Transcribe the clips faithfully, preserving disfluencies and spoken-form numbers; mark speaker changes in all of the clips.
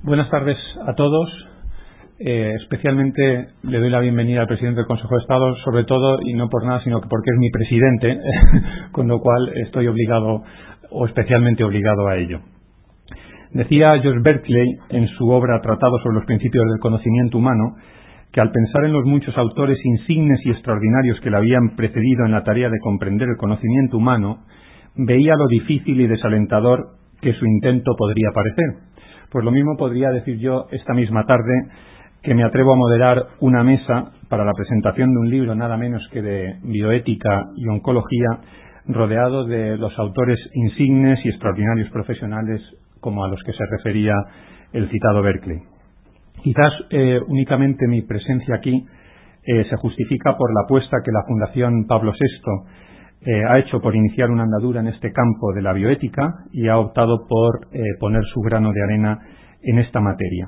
Speaker 1: Buenas tardes a todos. Eh, especialmente le doy la bienvenida al presidente del Consejo de Estado, sobre todo, y no por nada, sino porque es mi presidente, con lo cual estoy obligado, o especialmente obligado a ello. Decía George Berkeley en su obra Tratado sobre los principios del conocimiento humano, que al pensar en los muchos autores insignes y extraordinarios que le habían precedido en la tarea de comprender el conocimiento humano, veía lo difícil y desalentador que su intento podría parecer. Pues lo mismo podría decir yo esta misma tarde, que me atrevo a moderar una mesa para la presentación de un libro nada menos que de bioética y oncología, rodeado de los autores insignes y extraordinarios profesionales como a los que se refería el citado Berkeley. Quizás eh, únicamente mi presencia aquí eh, se justifica por la apuesta que la Fundación Pablo sexto eh, ha hecho por iniciar una andadura en este campo de la bioética y ha optado por eh, poner su grano de arena en esta materia.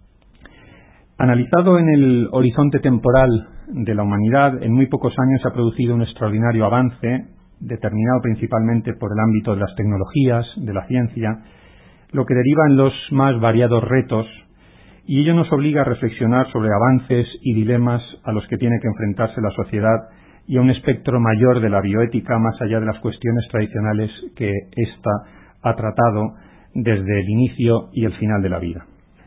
Speaker 1: Analizado en el horizonte temporal de la humanidad, en muy pocos años se ha producido un extraordinario avance, determinado principalmente por el ámbito de las tecnologías, de la ciencia, lo que deriva en los más variados retos, y ello nos obliga a reflexionar sobre avances y dilemas a los que tiene que enfrentarse la sociedad y a un espectro mayor de la bioética más allá de las cuestiones tradicionales que ésta ha tratado desde el inicio y el final de la vida.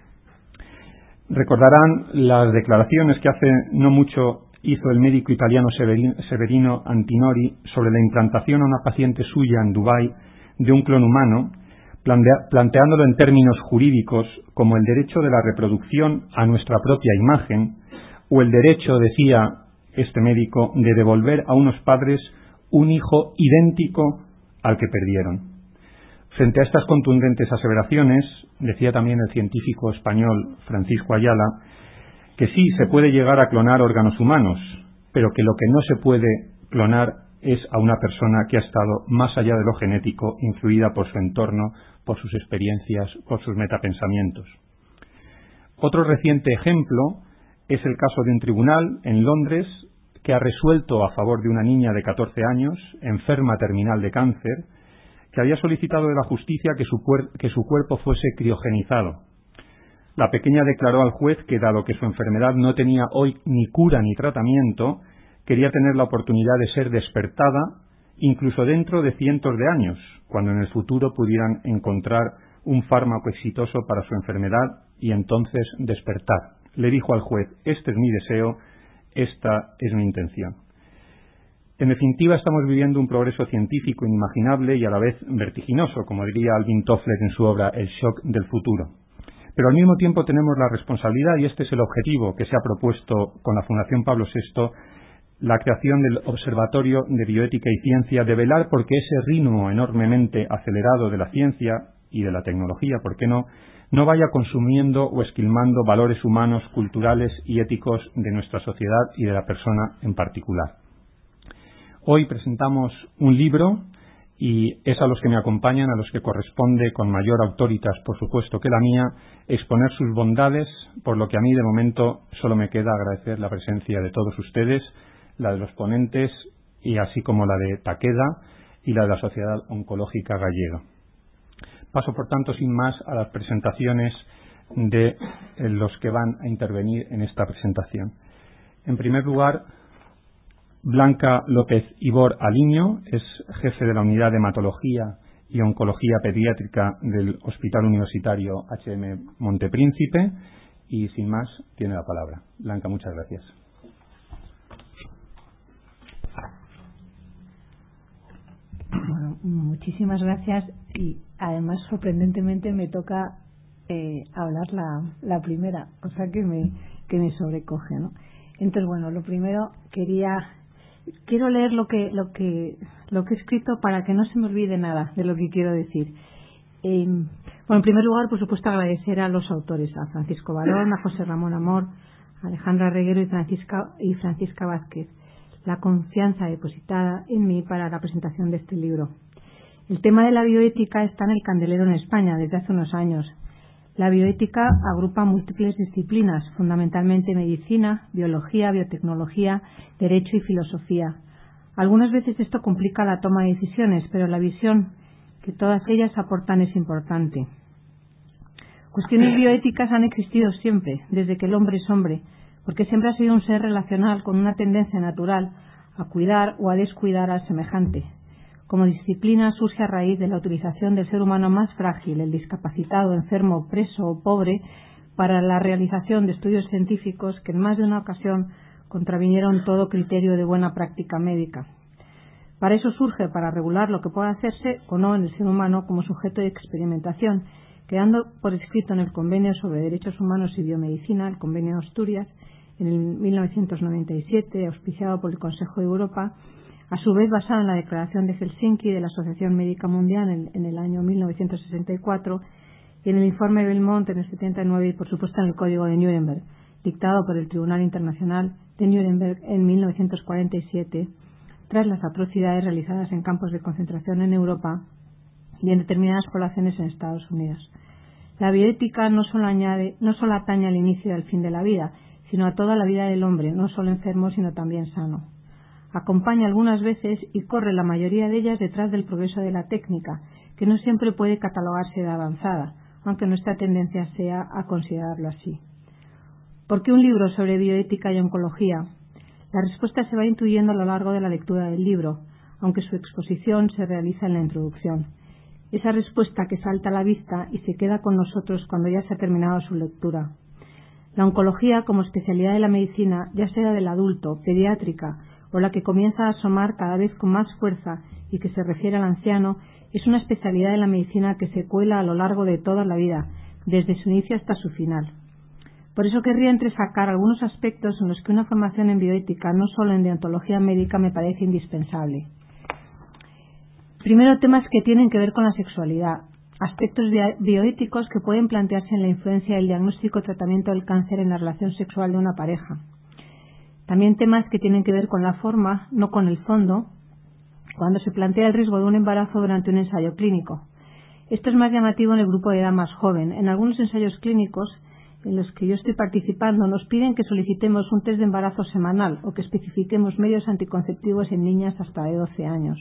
Speaker 1: Recordarán las declaraciones que hace no mucho hizo el médico italiano Severino Antinori sobre la implantación a una paciente suya en Dubái de un clon humano, planteándolo en términos jurídicos como el derecho de la reproducción a nuestra propia imagen o el derecho, decía este médico, de devolver a unos padres un hijo idéntico al que perdieron. Frente a estas contundentes aseveraciones, decía también el científico español Francisco Ayala, que sí se puede llegar a clonar órganos humanos, pero que lo que no se puede clonar es a una persona que ha estado más allá de lo genético, influida por su entorno, por sus experiencias, por sus metapensamientos. Otro reciente ejemplo es el caso de un tribunal en Londres que ha resuelto a favor de una niña de catorce años, enferma terminal de cáncer, que había solicitado de la justicia que su, que su cuerpo fuese criogenizado. La pequeña declaró al juez que, dado que su enfermedad no tenía hoy ni cura ni tratamiento, quería tener la oportunidad de ser despertada incluso dentro de cientos de años, cuando en el futuro pudieran encontrar un fármaco exitoso para su enfermedad y entonces despertar. Le dijo al juez: este es mi deseo, esta es mi intención. En definitiva, estamos viviendo un progreso científico inimaginable y a la vez vertiginoso, como diría Alvin Toffler en su obra El shock del futuro. Pero al mismo tiempo tenemos la responsabilidad, y este es el objetivo que se ha propuesto con la Fundación Pablo sexto, la creación del Observatorio de Bioética y Ciencia, de velar porque ese ritmo enormemente acelerado de la ciencia y de la tecnología, ¿por qué no?, no vaya consumiendo o esquilmando valores humanos, culturales y éticos de nuestra sociedad y de la persona en particular. Hoy presentamos un libro y es a los que me acompañan, a los que corresponde, con mayor autoritas, por supuesto, que la mía, exponer sus bondades, por lo que a mí de momento solo me queda agradecer la presencia de todos ustedes, la de los ponentes y así como la de Takeda y la de la Sociedad Oncológica Gallega. Paso, por tanto, sin más a las presentaciones de los que van a intervenir en esta presentación. En primer lugar, Blanca López Ibor Aliño es jefe de la Unidad de Hematología y Oncología Pediátrica del Hospital Universitario H M Montepríncipe y, sin más, tiene la palabra. Blanca, muchas gracias.
Speaker 2: Bueno, muchísimas gracias y además sorprendentemente me toca eh, hablar la, la primera, cosa que me, que me sobrecoge, ¿no? Entonces, bueno, lo primero quería quiero leer lo que lo que lo que he escrito para que no se me olvide nada de lo que quiero decir. Eh, bueno, en primer lugar, por supuesto, agradecer a los autores, a Francisco Barón, a José Ramón Amor, a Alejandra Reguero y Francisca y Francisca Vázquez, la confianza depositada en mí para la presentación de este libro. El tema de la bioética está en el candelero en España desde hace unos años. La bioética agrupa múltiples disciplinas, fundamentalmente medicina, biología, biotecnología, derecho y filosofía. Algunas veces esto complica la toma de decisiones, pero la visión que todas ellas aportan es importante.
Speaker 3: Cuestiones bioéticas han existido siempre, desde que el hombre es hombre, porque siempre ha sido un ser relacional con una tendencia natural a cuidar o a descuidar al semejante. Como disciplina surge a raíz de la utilización del ser humano más frágil, el discapacitado, enfermo, preso o pobre, para la realización de estudios científicos que en más de una ocasión contravinieron todo criterio de buena práctica médica. Para eso surge, para regular lo que pueda hacerse o no en el ser humano como sujeto de experimentación, quedando por escrito en el Convenio sobre Derechos Humanos y Biomedicina, el Convenio de Asturias, en el mil novecientos noventa y siete, auspiciado por el Consejo de Europa, a su vez basado en la Declaración de Helsinki de la Asociación Médica Mundial en, en el año mil novecientos sesenta y cuatro, y en el informe Belmont en el setenta y nueve y, por supuesto, en el Código de Nuremberg, dictado por el Tribunal Internacional de Nuremberg en mil novecientos cuarenta y siete, tras las atrocidades realizadas en campos de concentración en Europa y en determinadas poblaciones en Estados Unidos. La bioética no solo añade, no solo atañe al inicio y al fin de la vida, sino a toda la vida del hombre, no solo enfermo, sino también sano. Acompaña algunas veces y corre la mayoría de ellas detrás del progreso de la técnica, que no siempre puede catalogarse de avanzada, aunque nuestra tendencia sea a considerarlo así. ¿Por qué un libro sobre bioética y oncología? La respuesta se va intuyendo a lo largo de la lectura del libro, aunque su exposición se realiza en la introducción. Esa respuesta que salta a la vista y se queda con nosotros cuando ya se ha terminado su lectura. La oncología, como especialidad de la medicina, ya sea del adulto, pediátrica o la que comienza a asomar cada vez con más fuerza y que se refiere al anciano, es una especialidad de la medicina que se cuela a lo largo de toda la vida, desde su inicio hasta su final. Por eso querría entresacar algunos aspectos en los que una formación en bioética, no solo en deontología médica, me parece indispensable. Primero, temas que tienen que ver con la sexualidad, aspectos bioéticos que pueden plantearse en la influencia del diagnóstico y tratamiento del cáncer en la relación sexual de una pareja. También temas que tienen que ver con la forma, no con el fondo, cuando se plantea el riesgo de un embarazo durante un ensayo clínico. Esto es más llamativo en el grupo de edad más joven. En algunos ensayos clínicos en los que yo estoy participando nos piden que solicitemos un test de embarazo semanal o que especifiquemos medios anticonceptivos en niñas hasta de doce años.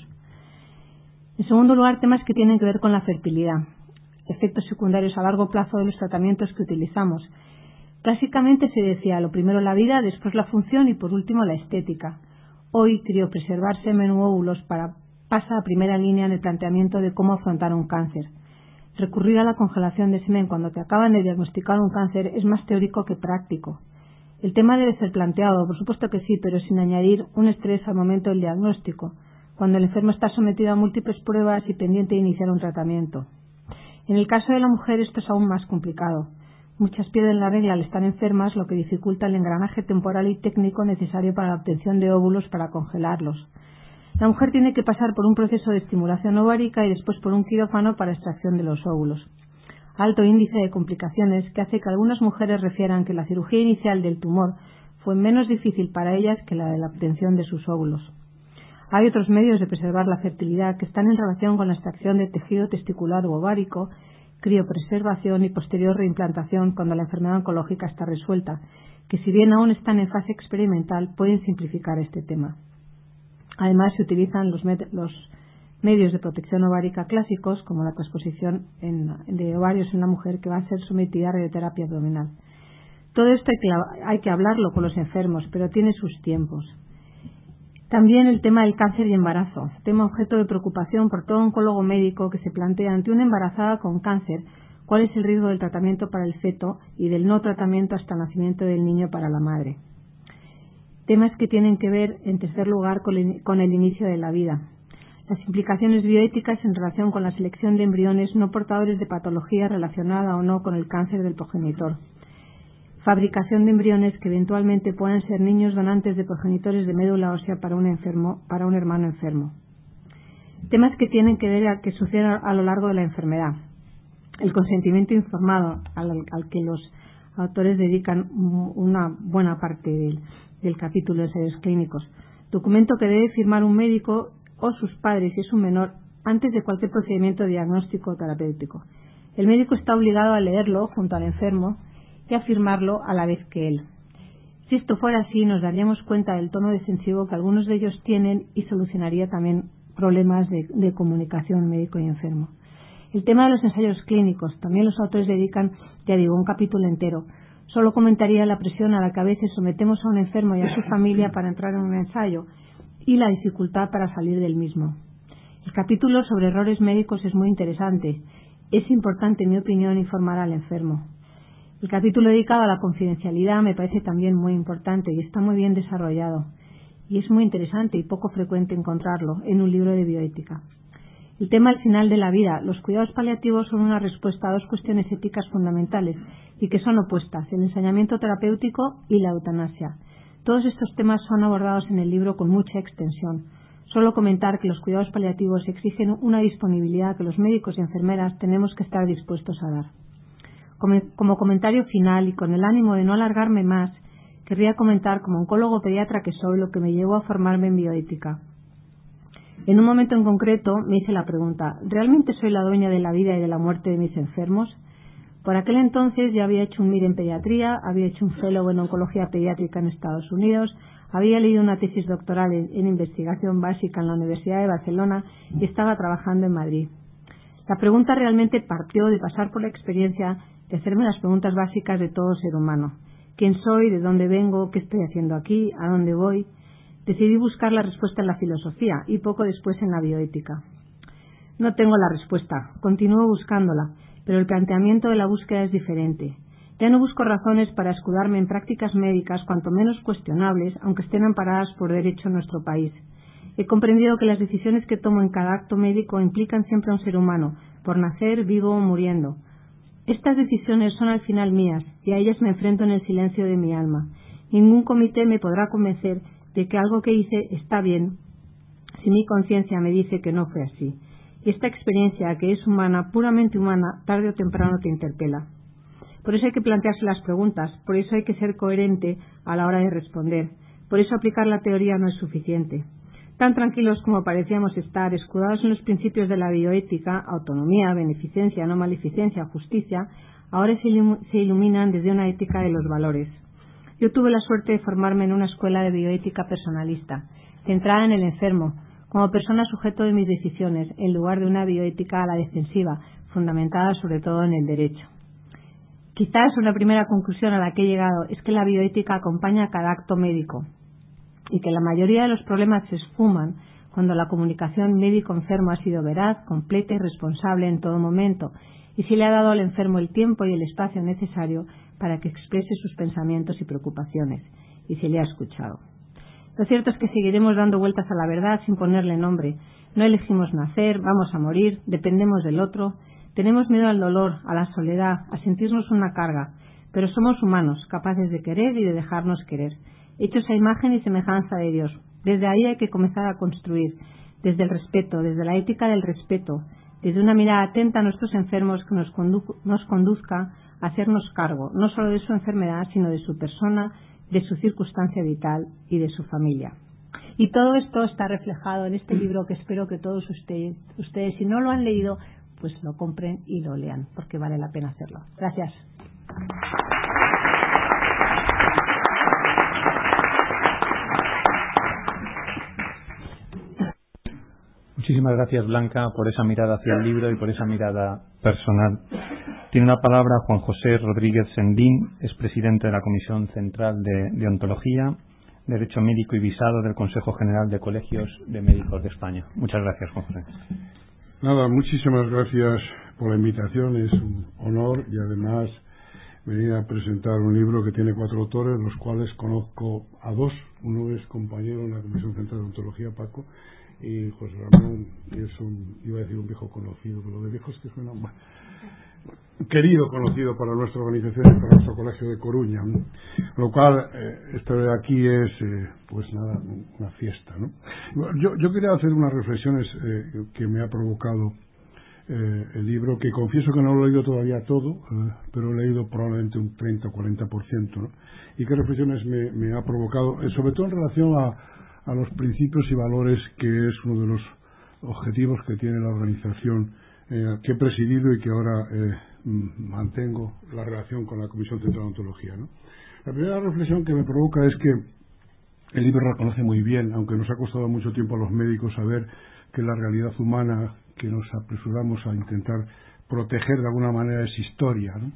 Speaker 3: En segundo lugar, temas que tienen que ver con la fertilidad, efectos secundarios a largo plazo de los tratamientos que utilizamos. Clásicamente se decía lo primero la vida, después la función y por último la estética. Hoy criopreservar semen u óvulos para, pasa a primera línea en el planteamiento de cómo afrontar un cáncer. Recurrir a la congelación de semen cuando te acaban de diagnosticar un cáncer es más teórico que práctico. El tema debe ser planteado, por supuesto que sí, pero sin añadir un estrés al momento del diagnóstico, cuando el enfermo está sometido a múltiples pruebas y pendiente de iniciar un tratamiento. En el caso de la mujer esto es aún más complicado. Muchas pierden la regla al estar enfermas, lo que dificulta el engranaje temporal y técnico necesario para la obtención de óvulos para congelarlos. La mujer tiene que pasar por un proceso de estimulación ovárica y después por un quirófano para extracción de los óvulos. Alto índice de complicaciones que hace que algunas mujeres refieran que la cirugía inicial del tumor fue menos difícil para ellas que la de la obtención de sus óvulos. Hay otros medios de preservar la fertilidad que están en relación con la extracción de tejido testicular u ovárico, criopreservación y posterior reimplantación cuando la enfermedad oncológica está resuelta, que si bien aún están en fase experimental pueden simplificar este tema. Además se utilizan los, med- los medios de protección ovárica clásicos como la transposición en, de ovarios en la mujer que va a ser sometida a radioterapia abdominal. Todo esto hay que, hay que hablarlo con los enfermos, pero tiene sus tiempos. También el tema del cáncer y embarazo, tema objeto de preocupación por todo oncólogo médico que se plantea ante una embarazada con cáncer cuál es el riesgo del tratamiento para el feto y del no tratamiento hasta el nacimiento del niño para la madre. Temas que tienen que ver, en tercer lugar, con el, con el inicio de la vida. Las implicaciones bioéticas en relación con la selección de embriones no portadores de patología relacionada o no con el cáncer del progenitor. Fabricación de embriones que eventualmente puedan ser niños donantes de progenitores de médula ósea para un enfermo, para un hermano enfermo. Temas que tienen que ver a que suceden a lo largo de la enfermedad. El consentimiento informado al, al que los autores dedican una buena parte del, del capítulo de ensayos clínicos. Documento que debe firmar un médico o sus padres si es un menor antes de cualquier procedimiento diagnóstico o terapéutico. El médico está obligado a leerlo junto al enfermo y a firmarlo a la vez que él. Si esto fuera así, nos daríamos cuenta del tono defensivo que algunos de ellos tienen y solucionaría también problemas de, de comunicación médico y enfermo. El tema de los ensayos clínicos, también los autores dedican, ya digo, un capítulo entero. Solo comentaría la presión a la que a veces sometemos a un enfermo y a su familia para entrar en un ensayo y la dificultad para salir del mismo. El capítulo sobre errores médicos es muy interesante. Es importante, en mi opinión, informar al enfermo. El capítulo dedicado a la confidencialidad me parece también muy importante y está muy bien desarrollado. Y es muy interesante y poco frecuente encontrarlo en un libro de bioética. El tema al final de la vida. Los cuidados paliativos son una respuesta a dos cuestiones éticas fundamentales y que son opuestas, el ensañamiento terapéutico y la eutanasia. Todos estos temas son abordados en el libro con mucha extensión. Solo comentar que los cuidados paliativos exigen una disponibilidad que los médicos y enfermeras tenemos que estar dispuestos a dar. Como, como comentario final y con el ánimo de no alargarme más, querría comentar como oncólogo pediatra que soy lo que me llevó a formarme en bioética. En un momento en concreto me hice la pregunta, ¿realmente soy la dueña de la vida y de la muerte de mis enfermos? Por aquel entonces ya había hecho un M I R en pediatría, había hecho un fellow en oncología pediátrica en Estados Unidos, había leído una tesis doctoral en, en investigación básica en la Universidad de Barcelona y estaba trabajando en Madrid. La pregunta realmente partió de pasar por la experiencia de hacerme las preguntas básicas de todo ser humano. ¿Quién soy? ¿De dónde vengo? ¿Qué estoy haciendo aquí? ¿A dónde voy? Decidí buscar la respuesta en la filosofía y poco después en la bioética. No tengo la respuesta, continúo buscándola, pero el planteamiento de la búsqueda es diferente. Ya no busco razones para escudarme en prácticas médicas cuanto menos cuestionables, aunque estén amparadas por derecho en nuestro país. He comprendido que las decisiones que tomo en cada acto médico implican siempre a un ser humano, por nacer, vivo o muriendo. Estas decisiones son al final mías y a ellas me enfrento en el silencio de mi alma. Ningún comité me podrá convencer de que algo que hice está bien si mi conciencia me dice que no fue así. Y esta experiencia, que es humana, puramente humana, tarde o temprano te interpela. Por eso hay que plantearse las preguntas, por eso hay que ser coherente a la hora de responder, por eso aplicar la teoría no es suficiente. Tan tranquilos como parecíamos estar, escudados en los principios de la bioética, autonomía, beneficencia, no maleficencia, justicia, ahora se, ilum- se iluminan desde una ética de los valores. Yo tuve la suerte de formarme en una escuela de bioética personalista, centrada en el enfermo, como persona sujeto de mis decisiones, en lugar de una bioética a la defensiva, fundamentada sobre todo en el derecho. Quizás una primera conclusión a la que he llegado es que la bioética acompaña a cada acto médico y que la mayoría de los problemas se esfuman cuando la comunicación médico-enfermo ha sido veraz, completa y responsable en todo momento y si le ha dado al enfermo el tiempo y el espacio necesario para que exprese sus pensamientos y preocupaciones y se le ha escuchado. Lo cierto es que seguiremos dando vueltas a la verdad sin ponerle nombre. No elegimos nacer, vamos a morir, dependemos del otro. Tenemos miedo al dolor, a la soledad, a sentirnos una carga, pero somos humanos, capaces de querer y de dejarnos querer, hechos a imagen y semejanza de Dios. Desde ahí hay que comenzar a construir, desde el respeto, desde la ética del respeto, desde una mirada atenta a nuestros enfermos que nos, condu- nos conduzca a hacernos cargo, no solo de su enfermedad, sino de su persona, de su circunstancia vital y de su familia. Y todo esto está reflejado en este libro que espero que todos ustedes, ustedes si no lo han leído, pues lo compren y lo lean, porque vale la pena hacerlo. Gracias.
Speaker 1: Muchísimas gracias, Blanca, por esa mirada hacia el libro y por esa mirada personal. Tiene una palabra Juan José Rodríguez Sendín, es presidente de la Comisión Central de, de Ontología, Derecho Médico y Visado del Consejo General de Colegios de Médicos de España. Muchas gracias, Juan José.
Speaker 4: Nada, muchísimas gracias por la invitación. Es un honor y además venir a presentar un libro que tiene cuatro autores, los cuales conozco a dos. Uno es compañero en la Comisión Central de Ontología, Paco, y José Ramón, que es un, iba a decir un viejo conocido, pero de viejos que suenan mal. Querido conocido para nuestra organización y para nuestro colegio de Coruña, ¿no? Lo cual eh, esto de aquí es eh, pues nada, una fiesta, ¿no? Yo, yo quería hacer unas reflexiones eh, que me ha provocado eh, el libro, que confieso que no lo he leído todavía todo, eh, pero he leído probablemente un treinta o cuarenta por ciento, ¿no? Y qué reflexiones me, me ha provocado, eh, sobre todo en relación a, a los principios y valores, que es uno de los objetivos que tiene la organización eh, que he presidido y que ahora eh, mantengo la relación con la Comisión Central de Ontología, ¿no? La primera reflexión que me provoca es que El libro reconoce muy bien, aunque nos ha costado mucho tiempo a los médicos saber que la realidad humana que nos apresuramos a intentar proteger de alguna manera es historia, ¿no?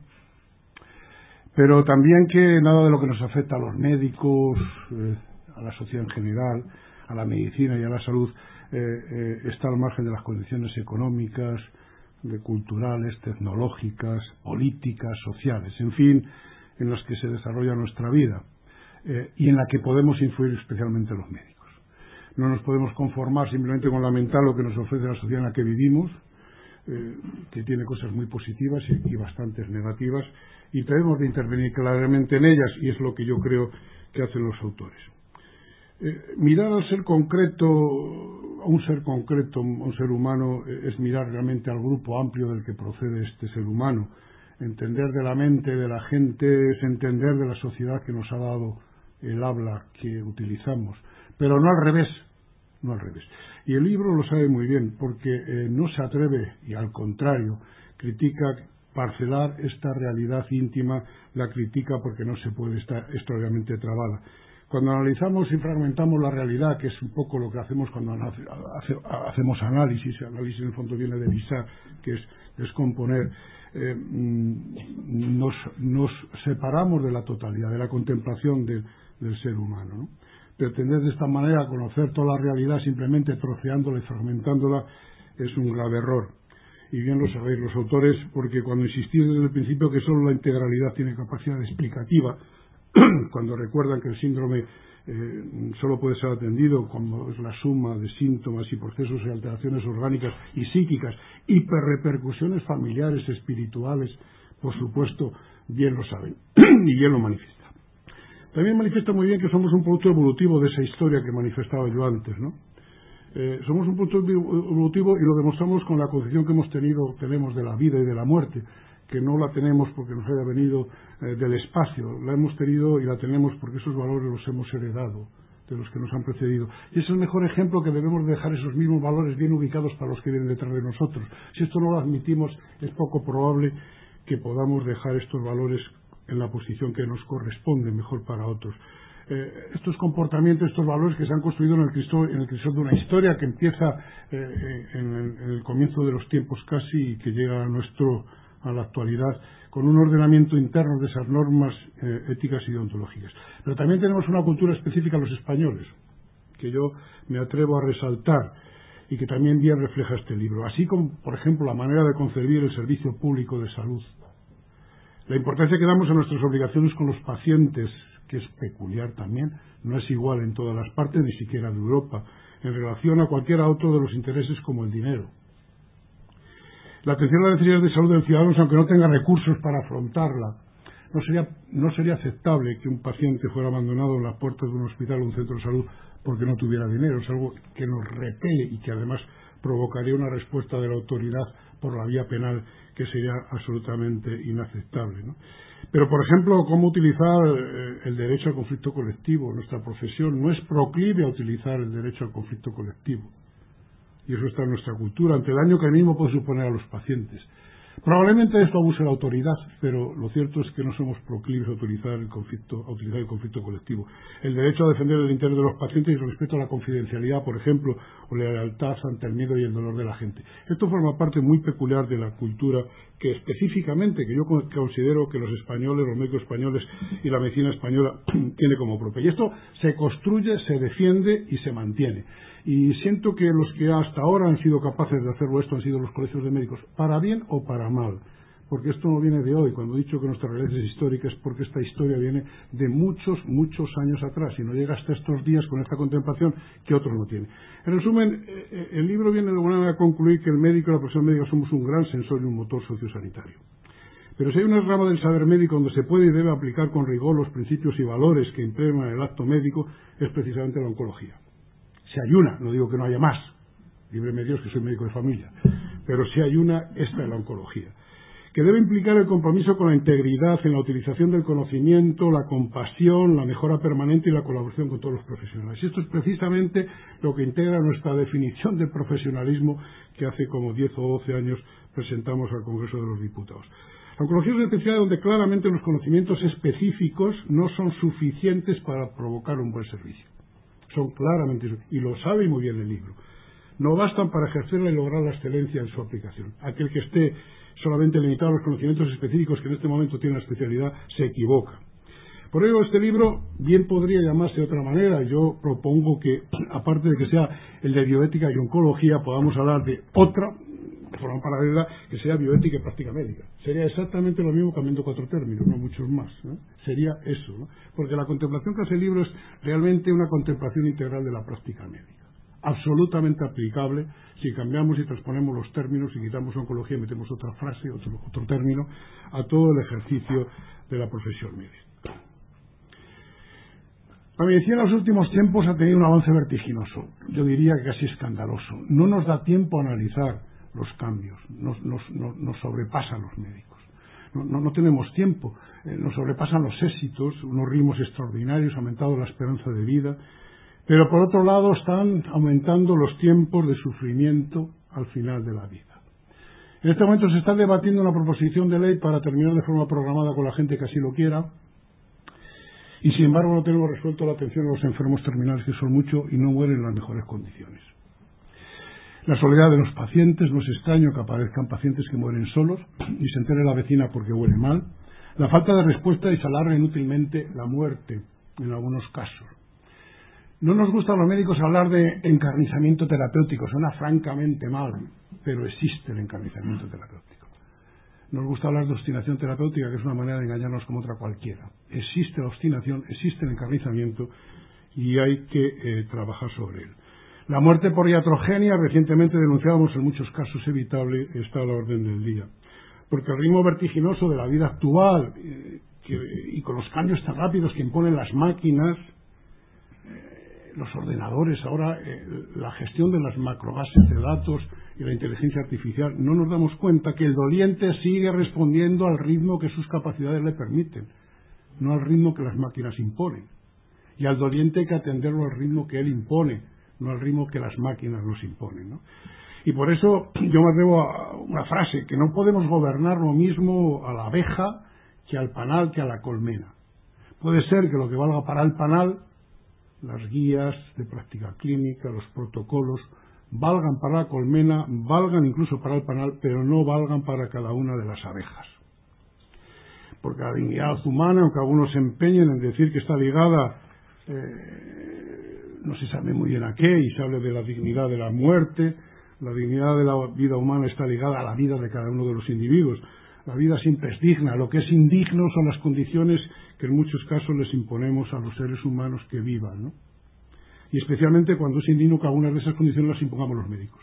Speaker 4: Pero también que nada de lo que nos afecta a los médicos, eh, a la sociedad en general, a la medicina y a la salud, eh, eh, está al margen de las condiciones económicas, de culturales, tecnológicas, políticas, sociales, en fin, en las que se desarrolla nuestra vida eh, y en la que podemos influir especialmente los médicos. No nos podemos conformar simplemente con lamentar lo que nos ofrece la sociedad en la que vivimos, eh, que tiene cosas muy positivas y, y bastantes negativas, y debemos de intervenir claramente en ellas, y es lo que yo creo que hacen los autores. Eh, mirar al ser concreto, a un ser concreto, a un ser humano, eh, es mirar realmente al grupo amplio del que procede este ser humano. Entender de la mente de la gente es entender de la sociedad que nos ha dado el habla que utilizamos, pero no al revés, no al revés. Y el libro lo sabe muy bien, porque eh, no se atreve, y al contrario, critica parcelar esta realidad íntima, la critica porque no se puede estar extraordinariamente trabada. Cuando analizamos y fragmentamos la realidad, que es un poco lo que hacemos cuando hace, hace, hacemos análisis, el análisis en el fondo viene de visar, que es descomponer, eh, nos, nos separamos de la totalidad, de la contemplación de, del ser humano, ¿no? Pretender de esta manera conocer toda la realidad simplemente troceándola y fragmentándola es un grave error. Y bien lo sabéis los autores, porque cuando insistís desde el principio que solo la integralidad tiene capacidad explicativa, cuando recuerdan que el síndrome eh, solo puede ser atendido cuando es la suma de síntomas y procesos y alteraciones orgánicas y psíquicas, hiperrepercusiones familiares, espirituales, por supuesto, bien lo saben y bien lo manifiesta. También manifiesta muy bien que somos un producto evolutivo de esa historia que manifestaba yo antes, ¿no? Eh, somos un producto evolutivo y lo demostramos con la concepción que hemos tenido, tenemos de la vida y de la muerte, que no la tenemos porque nos haya venido eh, del espacio, la hemos tenido y la tenemos porque esos valores los hemos heredado de los que nos han precedido. Y es el mejor ejemplo que debemos dejar esos mismos valores bien ubicados para los que vienen detrás de nosotros. Si esto no lo admitimos, es poco probable que podamos dejar estos valores en la posición que nos corresponde mejor para otros. Eh, estos comportamientos, estos valores que se han construido en el crisol, en el crisol de una historia que empieza eh, en, el, en el comienzo de los tiempos casi y que llega a nuestro a la actualidad con un ordenamiento interno de esas normas eh, éticas y deontológicas. Pero también tenemos una cultura específica los españoles, que yo me atrevo a resaltar y que también bien refleja este libro, así como, por ejemplo, la manera de concebir el servicio público de salud, la importancia que damos a nuestras obligaciones con los pacientes, que es peculiar también, no es igual en todas las partes, ni siquiera de Europa, en relación a cualquier otro de los intereses como el dinero. La atención a las necesidades de salud de los ciudadanos, aunque no tenga recursos para afrontarla, no sería, no sería aceptable que un paciente fuera abandonado en las puertas de un hospital o un centro de salud porque no tuviera dinero. Es algo que nos repele y que además provocaría una respuesta de la autoridad por la vía penal que sería absolutamente inaceptable, ¿no? Pero, por ejemplo, cómo utilizar eh, el derecho al conflicto colectivo. Nuestra profesión no es proclive a utilizar el derecho al conflicto colectivo. Y eso está en nuestra cultura, ante el daño que el mismo puede suponer a los pacientes. Probablemente esto abuse la autoridad, pero lo cierto es que no somos proclives a utilizar el conflicto, a utilizar el conflicto colectivo. El derecho a defender el interés de los pacientes y el respeto a la confidencialidad, por ejemplo, o la lealtad ante el miedo y el dolor de la gente. Esto forma parte muy peculiar de la cultura que específicamente, que yo considero que los españoles, los médicos españoles y la medicina española tiene como propia. Y esto se construye, se defiende y se mantiene. Y siento que los que hasta ahora han sido capaces de hacerlo esto han sido los colegios de médicos, para bien o para mal, porque esto no viene de hoy. Cuando he dicho que nuestra realidad es histórica es porque esta historia viene de muchos, muchos años atrás y no llega hasta estos días con esta contemplación que otros no tienen. En resumen, eh, el libro viene de alguna manera a concluir que el médico y la profesión médica somos un gran sensor y un motor sociosanitario. Pero si hay una rama del saber médico donde se puede y debe aplicar con rigor los principios y valores que impregnan el acto médico, es precisamente la oncología. Si hay una, no digo que no haya más, líbreme Dios que soy médico de familia, pero si hay una, esta es la oncología, que debe implicar el compromiso con la integridad en la utilización del conocimiento, la compasión, la mejora permanente y la colaboración con todos los profesionales. Y esto es precisamente lo que integra nuestra definición de profesionalismo que hace como diez o doce años presentamos al Congreso de los Diputados. La oncología es una especialidad donde claramente los conocimientos específicos no son suficientes para provocar un buen servicio. son claramente, y lo sabe muy bien el libro. No bastan para ejercerla y lograr la excelencia en su aplicación. Aquel que esté solamente limitado a los conocimientos específicos que en este momento tiene la especialidad se equivoca. Por ello, este libro bien podría llamarse de otra manera. Yo propongo que, aparte de que sea el de bioética y oncología, podamos hablar de otra, de forma paralela, que sea bioética y práctica médica. Sería exactamente lo mismo cambiando cuatro términos, no muchos más, ¿no? Sería eso, ¿no? Porque la contemplación que hace el libro es realmente una contemplación integral de la práctica médica. Absolutamente aplicable si cambiamos y transponemos los términos y quitamos oncología y metemos otra frase, otro, otro término, a todo el ejercicio de la profesión médica. La medicina en los últimos tiempos ha tenido un avance vertiginoso, yo diría que casi escandaloso. No nos da tiempo a analizar los cambios, nos, nos, nos, nos sobrepasan los médicos. No, no, no tenemos tiempo, eh, nos sobrepasan los éxitos, unos ritmos extraordinarios, ha aumentado la esperanza de vida, pero por otro lado están aumentando los tiempos de sufrimiento al final de la vida. En este momento se está debatiendo una proposición de ley para terminar de forma programada con la gente que así lo quiera, y sin embargo no tenemos resuelto la atención a los enfermos terminales, que son muchos y no mueren en las mejores condiciones. La soledad de los pacientes, no es extraño que aparezcan pacientes que mueren solos y se entere la vecina porque huele mal. La falta de respuesta y se alarga inútilmente la muerte en algunos casos. No nos gusta a los médicos hablar de encarnizamiento terapéutico, suena francamente mal, pero existe el encarnizamiento terapéutico. Nos gusta hablar de obstinación terapéutica, que es una manera de engañarnos como otra cualquiera. Existe la obstinación, existe el encarnizamiento y hay que eh, trabajar sobre él. La muerte por iatrogenia, recientemente denunciábamos, en muchos casos evitable, está a la orden del día. Porque el ritmo vertiginoso de la vida actual eh, que, y con los cambios tan rápidos que imponen las máquinas, eh, los ordenadores, ahora eh, la gestión de las macrobases de datos y la inteligencia artificial, no nos damos cuenta que el doliente sigue respondiendo al ritmo que sus capacidades le permiten, no al ritmo que las máquinas imponen. Y al doliente hay que atenderlo al ritmo que él impone, no al ritmo que las máquinas nos imponen, ¿no? Y por eso yo me atrevo a una frase, que no podemos gobernar lo mismo a la abeja que al panal que a la colmena. Puede ser que lo que valga para el panal, las guías de práctica clínica, los protocolos, valgan para la colmena, valgan incluso para el panal, pero no valgan para cada una de las abejas. Porque la dignidad humana, aunque algunos se empeñen en decir que está ligada, eh, no se sabe muy bien a qué, y se habla de la dignidad de la muerte, la dignidad de la vida humana está ligada a la vida de cada uno de los individuos. La vida siempre es digna, lo que es indigno son las condiciones que en muchos casos les imponemos a los seres humanos que vivan, ¿no? Y especialmente cuando es indigno que algunas de esas condiciones las impongamos los médicos.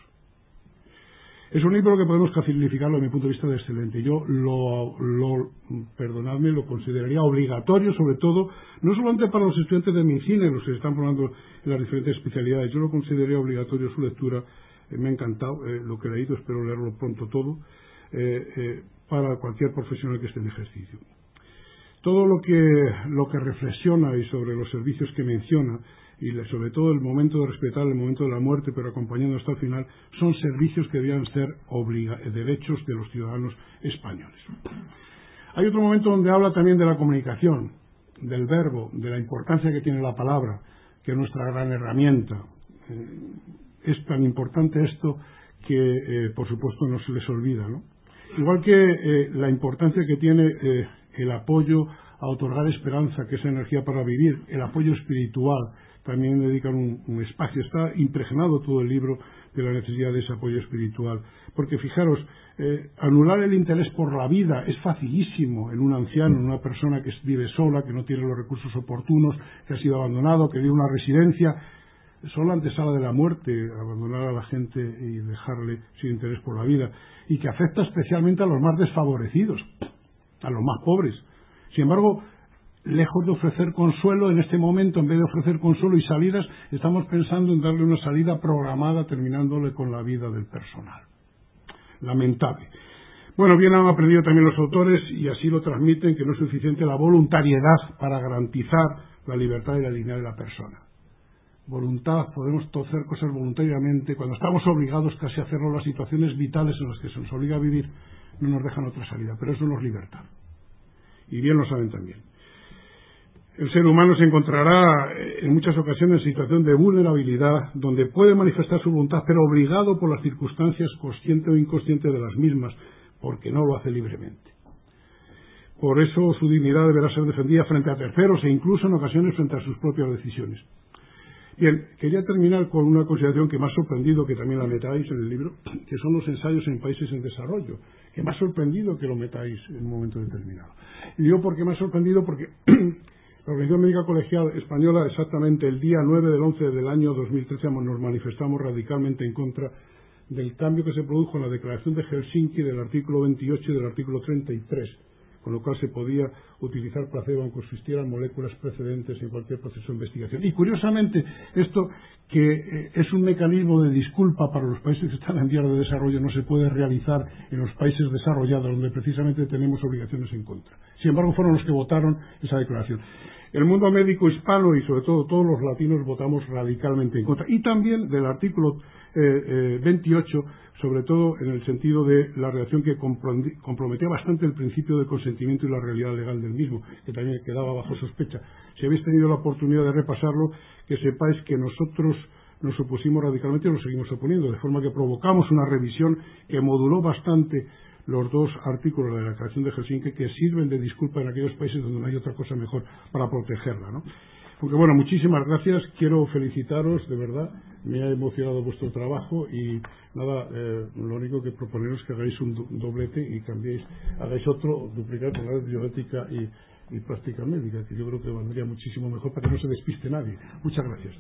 Speaker 4: Es un libro que podemos calificarlo, desde mi punto de vista, de excelente. Yo lo, lo, perdonadme, lo consideraría obligatorio, sobre todo, no solamente para los estudiantes de medicina y los que se están formando en las diferentes especialidades. Yo lo consideraría obligatorio su lectura. Eh, me ha encantado eh, lo que he leído, espero leerlo pronto todo, eh, eh, para cualquier profesional que esté en ejercicio. Todo lo que, lo que reflexiona y sobre los servicios que menciona, y sobre todo el momento de respetar el momento de la muerte, pero acompañando hasta el final, son servicios que debían ser obliga derechos de los ciudadanos españoles. Hay otro momento donde habla también de la comunicación, del verbo, de la importancia que tiene la palabra, que es nuestra gran herramienta. Eh, es tan importante esto que, eh, por supuesto, no se les olvida, ¿no? Igual que eh, la importancia que tiene eh, el apoyo a otorgar esperanza, que es energía para vivir, el apoyo espiritual, también dedican un, un espacio, está impregnado todo el libro de la necesidad de ese apoyo espiritual, porque fijaros, eh, anular el interés por la vida es facilísimo en un anciano, en una persona que vive sola, que no tiene los recursos oportunos, que ha sido abandonado, que vive en una residencia, solo antesala de la muerte, abandonar a la gente y dejarle sin interés por la vida, y que afecta especialmente a los más desfavorecidos, a los más pobres. Sin embargo, lejos de ofrecer consuelo, en este momento, en vez de ofrecer consuelo y salidas, estamos pensando en darle una salida programada, terminándole con la vida del personal. Lamentable. Bueno, bien han aprendido también los autores, y así lo transmiten, que no es suficiente la voluntariedad para garantizar la libertad y la dignidad de la persona. Voluntad, podemos hacer cosas voluntariamente, cuando estamos obligados casi a hacerlo, las situaciones vitales en las que se nos obliga a vivir no nos dejan otra salida, pero eso no es libertad. Y bien lo saben también. el ser humano se encontrará en muchas ocasiones en situación de vulnerabilidad, donde puede manifestar su voluntad, pero obligado por las circunstancias, consciente o inconsciente de las mismas, porque no lo hace libremente. Por eso su dignidad deberá ser defendida frente a terceros e incluso en ocasiones frente a sus propias decisiones. Bien, quería terminar con una consideración que me ha sorprendido, que también la metáis en el libro, que son los ensayos en países en desarrollo, que me ha sorprendido que lo metáis en un momento determinado. Y digo porque me ha sorprendido porque la Organización Médica Colegial Española, exactamente el día nueve del once del año dos mil trece, nos manifestamos radicalmente en contra del cambio que se produjo en la Declaración de Helsinki del artículo veintiocho y del artículo treinta y tres, con lo cual se podía utilizar placebo aunque existieran moléculas precedentes en cualquier proceso de investigación. Y curiosamente, esto que eh, es un mecanismo de disculpa para los países que están en vías de desarrollo, no se puede realizar en los países desarrollados, donde precisamente tenemos obligaciones en contra. Sin embargo, fueron los que votaron esa declaración. El mundo médico hispano y sobre todo todos los latinos votamos radicalmente en contra. Y también del artículo eh, eh, veintiocho, sobre todo en el sentido de la redacción que comprometía bastante el principio de consentimiento y la realidad legal del mismo, que también quedaba bajo sospecha. Si habéis tenido la oportunidad de repasarlo, que sepáis que nosotros nos opusimos radicalmente y nos seguimos oponiendo, de forma que provocamos una revisión que moduló bastante los dos artículos de la Declaración de Helsinki, que sirven de disculpa en aquellos países donde no hay otra cosa mejor para protegerla, ¿no? Porque bueno, muchísimas gracias, quiero felicitaros, de verdad, me ha emocionado vuestro trabajo y nada, eh, lo único que proponeros es que hagáis un doblete y cambiéis, hagáis otro, duplicar con la de bioética y, y práctica médica, que yo creo que valdría muchísimo mejor para que no se despiste nadie. Muchas gracias.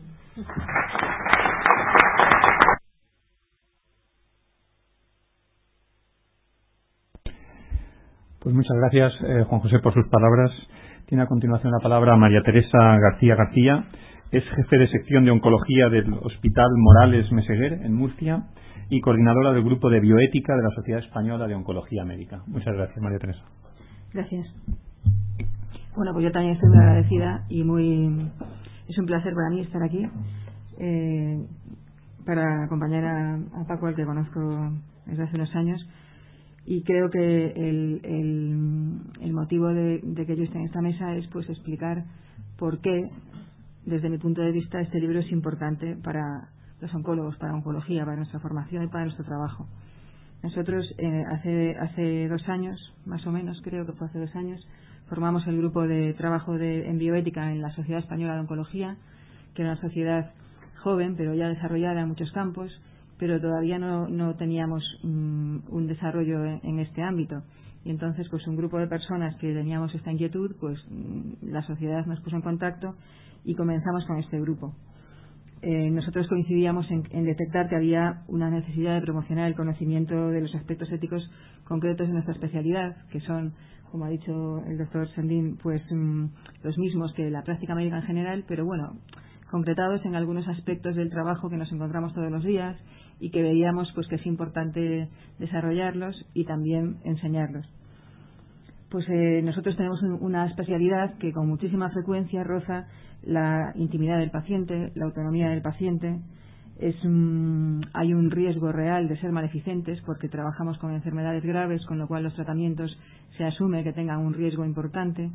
Speaker 1: Pues muchas gracias, eh, Juan José, por sus palabras. Tiene a continuación la palabra María Teresa García García. Es jefe de sección de oncología del Hospital Morales Meseguer, en Murcia, y coordinadora del grupo de bioética de la Sociedad Española de Oncología Médica. Muchas gracias, María Teresa.
Speaker 5: Gracias. Bueno, pues yo también estoy muy agradecida y muy es un placer para mí estar aquí eh, para acompañar a, a Paco, al que conozco desde hace unos años. Y creo que el, el, el motivo de, de que yo esté en esta mesa es pues explicar por qué, desde mi punto de vista, este libro es importante para los oncólogos, para oncología, para nuestra formación y para nuestro trabajo. Nosotros eh, hace, hace dos años, más o menos, creo que fue hace dos años, formamos el grupo de trabajo de, en bioética en la Sociedad Española de Oncología, que era una sociedad joven, pero ya desarrollada en muchos campos, pero todavía no, no teníamos um, un desarrollo en, en este ámbito. Y entonces, pues un grupo de personas que teníamos esta inquietud, pues um, la sociedad nos puso en contacto y comenzamos con este grupo. Eh, nosotros coincidíamos en, en detectar que había una necesidad de promocionar el conocimiento de los aspectos éticos concretos de nuestra especialidad, que son, como ha dicho el doctor Sandín, pues um, los mismos que la práctica médica en general, pero bueno, concretados en algunos aspectos del trabajo que nos encontramos todos los días y que veíamos pues que es importante desarrollarlos y también enseñarlos. Pues eh, nosotros tenemos un, una especialidad que con muchísima frecuencia roza la intimidad del paciente, la autonomía del paciente. Es un, hay un riesgo real de ser maleficentes porque trabajamos con enfermedades graves, con lo cual los tratamientos se asume que tengan un riesgo importante.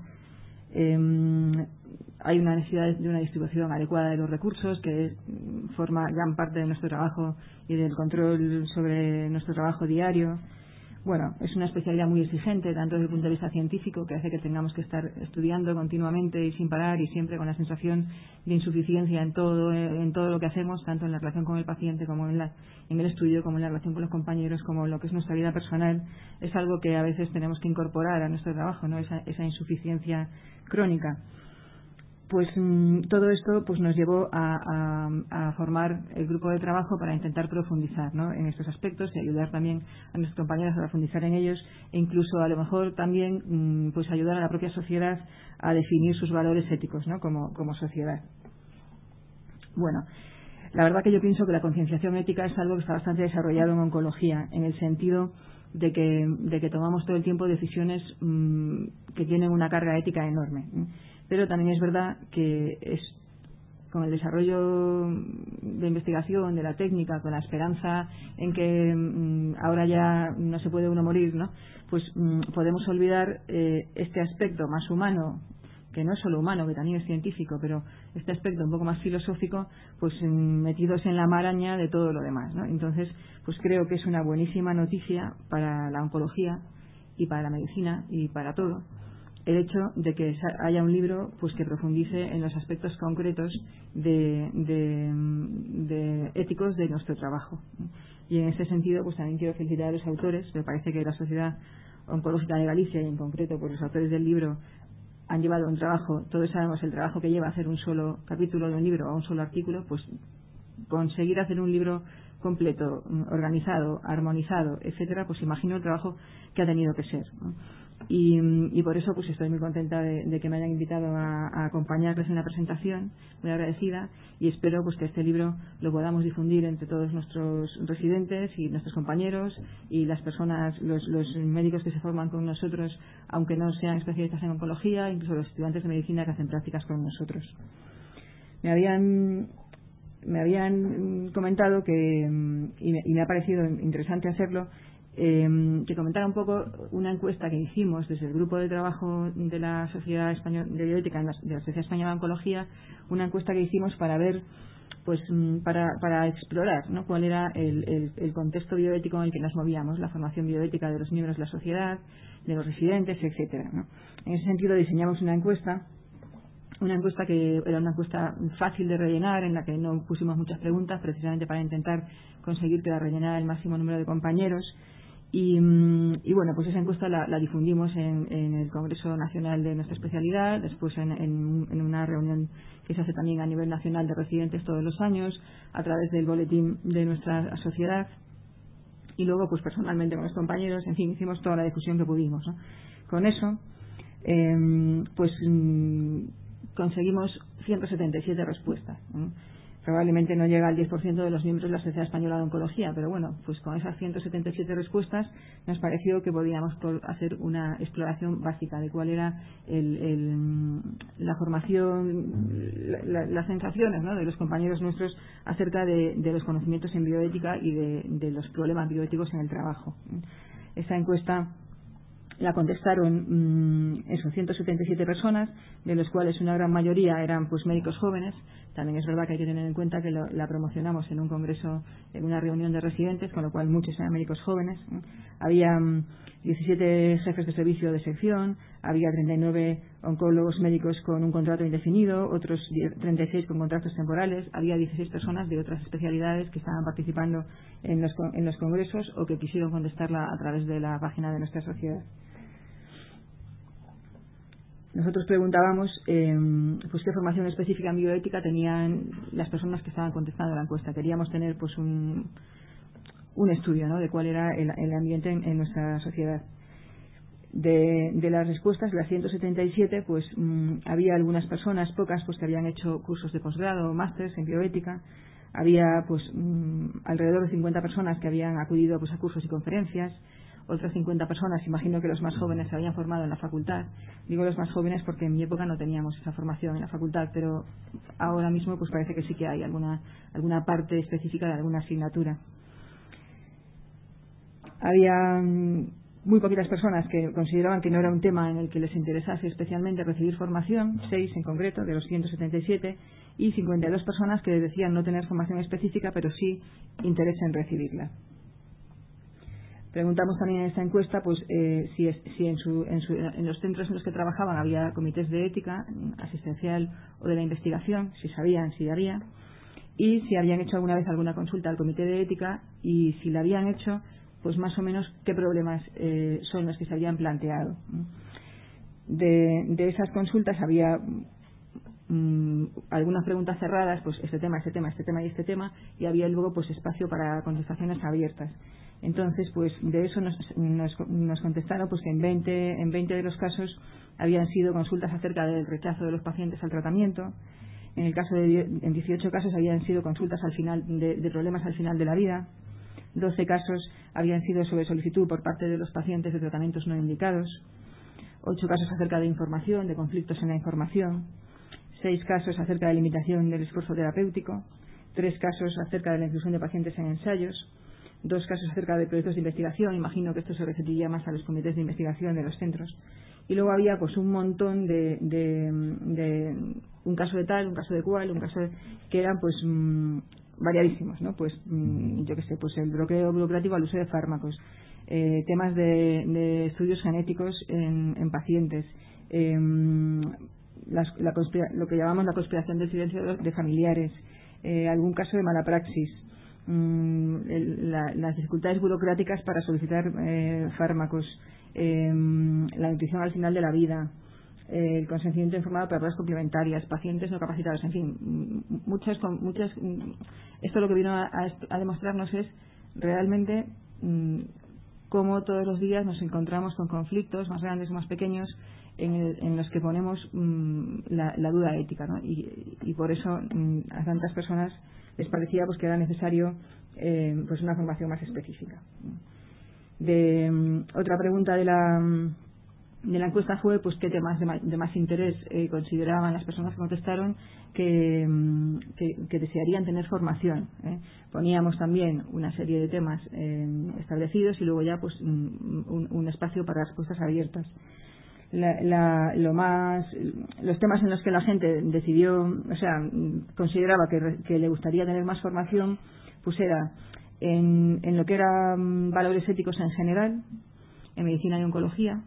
Speaker 5: Eh, hay una necesidad de una distribución adecuada de los recursos que forma gran parte de nuestro trabajo y del control sobre nuestro trabajo diario. Bueno, es una especialidad muy exigente, tanto desde el punto de vista científico, que hace que tengamos que estar estudiando continuamente y sin parar y siempre con la sensación de insuficiencia en todo, en todo lo que hacemos, tanto en la relación con el paciente como en, la, en el estudio, como en la relación con los compañeros, como en lo que es nuestra vida personal. Es algo que a veces tenemos que incorporar a nuestro trabajo, ¿no? Esa, esa insuficiencia crónica. Pues mmm, todo esto pues nos llevó a, a, a formar el grupo de trabajo para intentar profundizar, ¿no?, en estos aspectos y ayudar también a nuestros compañeros a profundizar en ellos e incluso a lo mejor también mmm, pues ayudar a la propia sociedad a definir sus valores éticos, ¿no?, como, como sociedad. Bueno, la verdad que yo pienso que la concienciación ética es algo que está bastante desarrollado en oncología, en el sentido de que, de que tomamos todo el tiempo decisiones mmm, que tienen una carga ética enorme, ¿eh? Pero también es verdad que es con el desarrollo de investigación, de la técnica, con la esperanza en que mmm, ahora ya no se puede uno morir, ¿no?, pues mmm, podemos olvidar eh, este aspecto más humano que no es solo humano, que también es científico, pero este aspecto un poco más filosófico, pues metidos en la maraña de todo lo demás, ¿no? Entonces, pues creo que es una buenísima noticia para la oncología y para la medicina y para todo el hecho de que haya un libro pues que profundice en los aspectos concretos de, de, de éticos de nuestro trabajo. Y en ese sentido, pues también quiero felicitar a los autores. Me parece que la Sociedad Oncológica de Galicia, y en concreto por los autores del libro, han llevado un trabajo, todos sabemos el trabajo que lleva hacer un solo capítulo de un libro o un solo artículo, pues conseguir hacer un libro completo, organizado, armonizado, etcétera, pues imagino el trabajo que ha tenido que ser, ¿no? Y, y por eso pues estoy muy contenta de, de que me hayan invitado a, a acompañarles en la presentación, muy agradecida, y espero pues que este libro lo podamos difundir entre todos nuestros residentes y nuestros compañeros y las personas, los, los médicos que se forman con nosotros, aunque no sean especialistas en oncología, incluso los estudiantes de medicina que hacen prácticas con nosotros. Me habían me habían comentado que, y me, y me ha parecido interesante hacerlo, Eh, que comentara un poco una encuesta que hicimos desde el grupo de trabajo de la Sociedad Española de Bioética, de la Sociedad Española de Oncología, una encuesta que hicimos para ver, pues para, para explorar, ¿no?, cuál era el, el, el contexto bioético en el que nos movíamos, la formación bioética de los miembros de la sociedad, de los residentes, etcétera, ¿no? En ese sentido diseñamos una encuesta, una encuesta que era una encuesta fácil de rellenar, en la que no pusimos muchas preguntas, precisamente para intentar conseguir que la rellenara el máximo número de compañeros. Y, y bueno, pues esa encuesta la, la difundimos en, en el Congreso Nacional de nuestra especialidad, después en, en, en una reunión que se hace también a nivel nacional de residentes todos los años, a través del boletín de nuestra sociedad, y luego pues personalmente con los compañeros, en fin, hicimos toda la difusión que pudimos, ¿no? Con eso, eh, pues mm, conseguimos ciento setenta y siete respuestas, ¿no? Probablemente no llega al diez por ciento de los miembros de la Sociedad Española de Oncología, pero bueno, pues con esas ciento setenta y siete respuestas nos pareció que podíamos hacer una exploración básica de cuál era el, el, la formación, la, la, las sensaciones, ¿no?, de los compañeros nuestros acerca de, de los conocimientos en bioética y de, de los problemas bioéticos en el trabajo. Esa encuesta la contestaron mmm, eso, ciento setenta y siete personas, de los cuales una gran mayoría eran pues médicos jóvenes. También es verdad que hay que tener en cuenta que lo, la promocionamos en un congreso, en una reunión de residentes, con lo cual muchos eran médicos jóvenes. Había mmm, diecisiete jefes de servicio de sección, había treinta y nueve oncólogos médicos con un contrato indefinido, otros treinta y seis con contratos temporales, había dieciséis personas de otras especialidades que estaban participando en los, en los congresos o que quisieron contestarla a través de la página de nuestra sociedad. Nosotros preguntábamos eh, pues qué formación específica en bioética tenían las personas que estaban contestando la encuesta. Queríamos tener pues un, un estudio, ¿no?, de cuál era el, el ambiente en, en nuestra sociedad. De, de las respuestas, las ciento setenta y siete, pues mmm, había algunas personas, pocas, pues que habían hecho cursos de posgrado o másters en bioética. Había pues mmm, alrededor de cincuenta personas que habían acudido pues a cursos y conferencias. Otras cincuenta personas, imagino que los más jóvenes se habían formado en la facultad. Digo los más jóvenes porque en mi época no teníamos esa formación en la facultad, pero ahora mismo pues parece que sí que hay alguna, alguna parte específica de alguna asignatura. Había mmm, muy poquitas personas que consideraban que no era un tema en el que les interesase especialmente recibir formación, seis en concreto, de los ciento setenta y siete, y cincuenta y dos personas que decían no tener formación específica, pero sí interés en recibirla. Preguntamos también en esta encuesta pues eh, si, es, si en, su, en, su, en los centros en los que trabajaban había comités de ética asistencial o de la investigación, si sabían, si había, y si habían hecho alguna vez alguna consulta al comité de ética, y si la habían hecho, pues más o menos qué problemas eh, son los que se habían planteado. De, de esas consultas había mmm, algunas preguntas cerradas, pues este tema, este tema, este tema y este tema, y había luego pues espacio para contestaciones abiertas. Entonces, pues de eso nos, nos, nos contestaron pues que en veinte, en veinte de los casos habían sido consultas acerca del rechazo de los pacientes al tratamiento. En el caso de en dieciocho casos habían sido consultas al final de, de problemas al final de la vida. doce casos habían sido sobre solicitud por parte de los pacientes de tratamientos no indicados. ocho casos acerca de información, de conflictos en la información. seis casos acerca de limitación del esfuerzo terapéutico. tres casos acerca de la inclusión de pacientes en ensayos. Dos casos acerca de proyectos de investigación, imagino que esto se referiría más a los comités de investigación de los centros, y luego había pues un montón de, de, de un caso de tal, un caso de cual, un caso de, que eran pues mmm, variadísimos, ¿no? Pues mmm, yo qué sé, pues el bloqueo burocrático al uso de fármacos, eh, temas de, de estudios genéticos en, en pacientes, eh, las, la conspira, lo que llamamos la conspiración del silencio de, de familiares, eh, algún caso de mala praxis, mmm, el, la, las dificultades burocráticas para solicitar eh, fármacos, eh, la nutrición al final de la vida, eh, el consentimiento informado para pruebas complementarias, pacientes no capacitados, en fin, muchas, muchas. Esto lo que vino a, a demostrarnos es realmente mmm, cómo todos los días nos encontramos con conflictos más grandes o más pequeños en, el, en los que ponemos mmm, la, la duda ética, ¿no? y, y por eso mmm, a tantas personas les parecía pues que era necesario eh, pues una formación más específica. De um, otra pregunta de la de la encuesta fue pues qué temas de, ma, de más interés eh, consideraban las personas que contestaron que, um, que, que desearían tener formación. ¿eh? Poníamos también una serie de temas eh, establecidos y luego ya pues un, un, un espacio para respuestas abiertas. La, la, lo más, los temas en los que la gente decidió, o sea, consideraba que, que le gustaría tener más formación, pues era en, en lo que eran valores éticos en general, en medicina y oncología,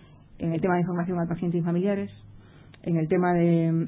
Speaker 5: en el tema de información al paciente y familiares, en el tema de,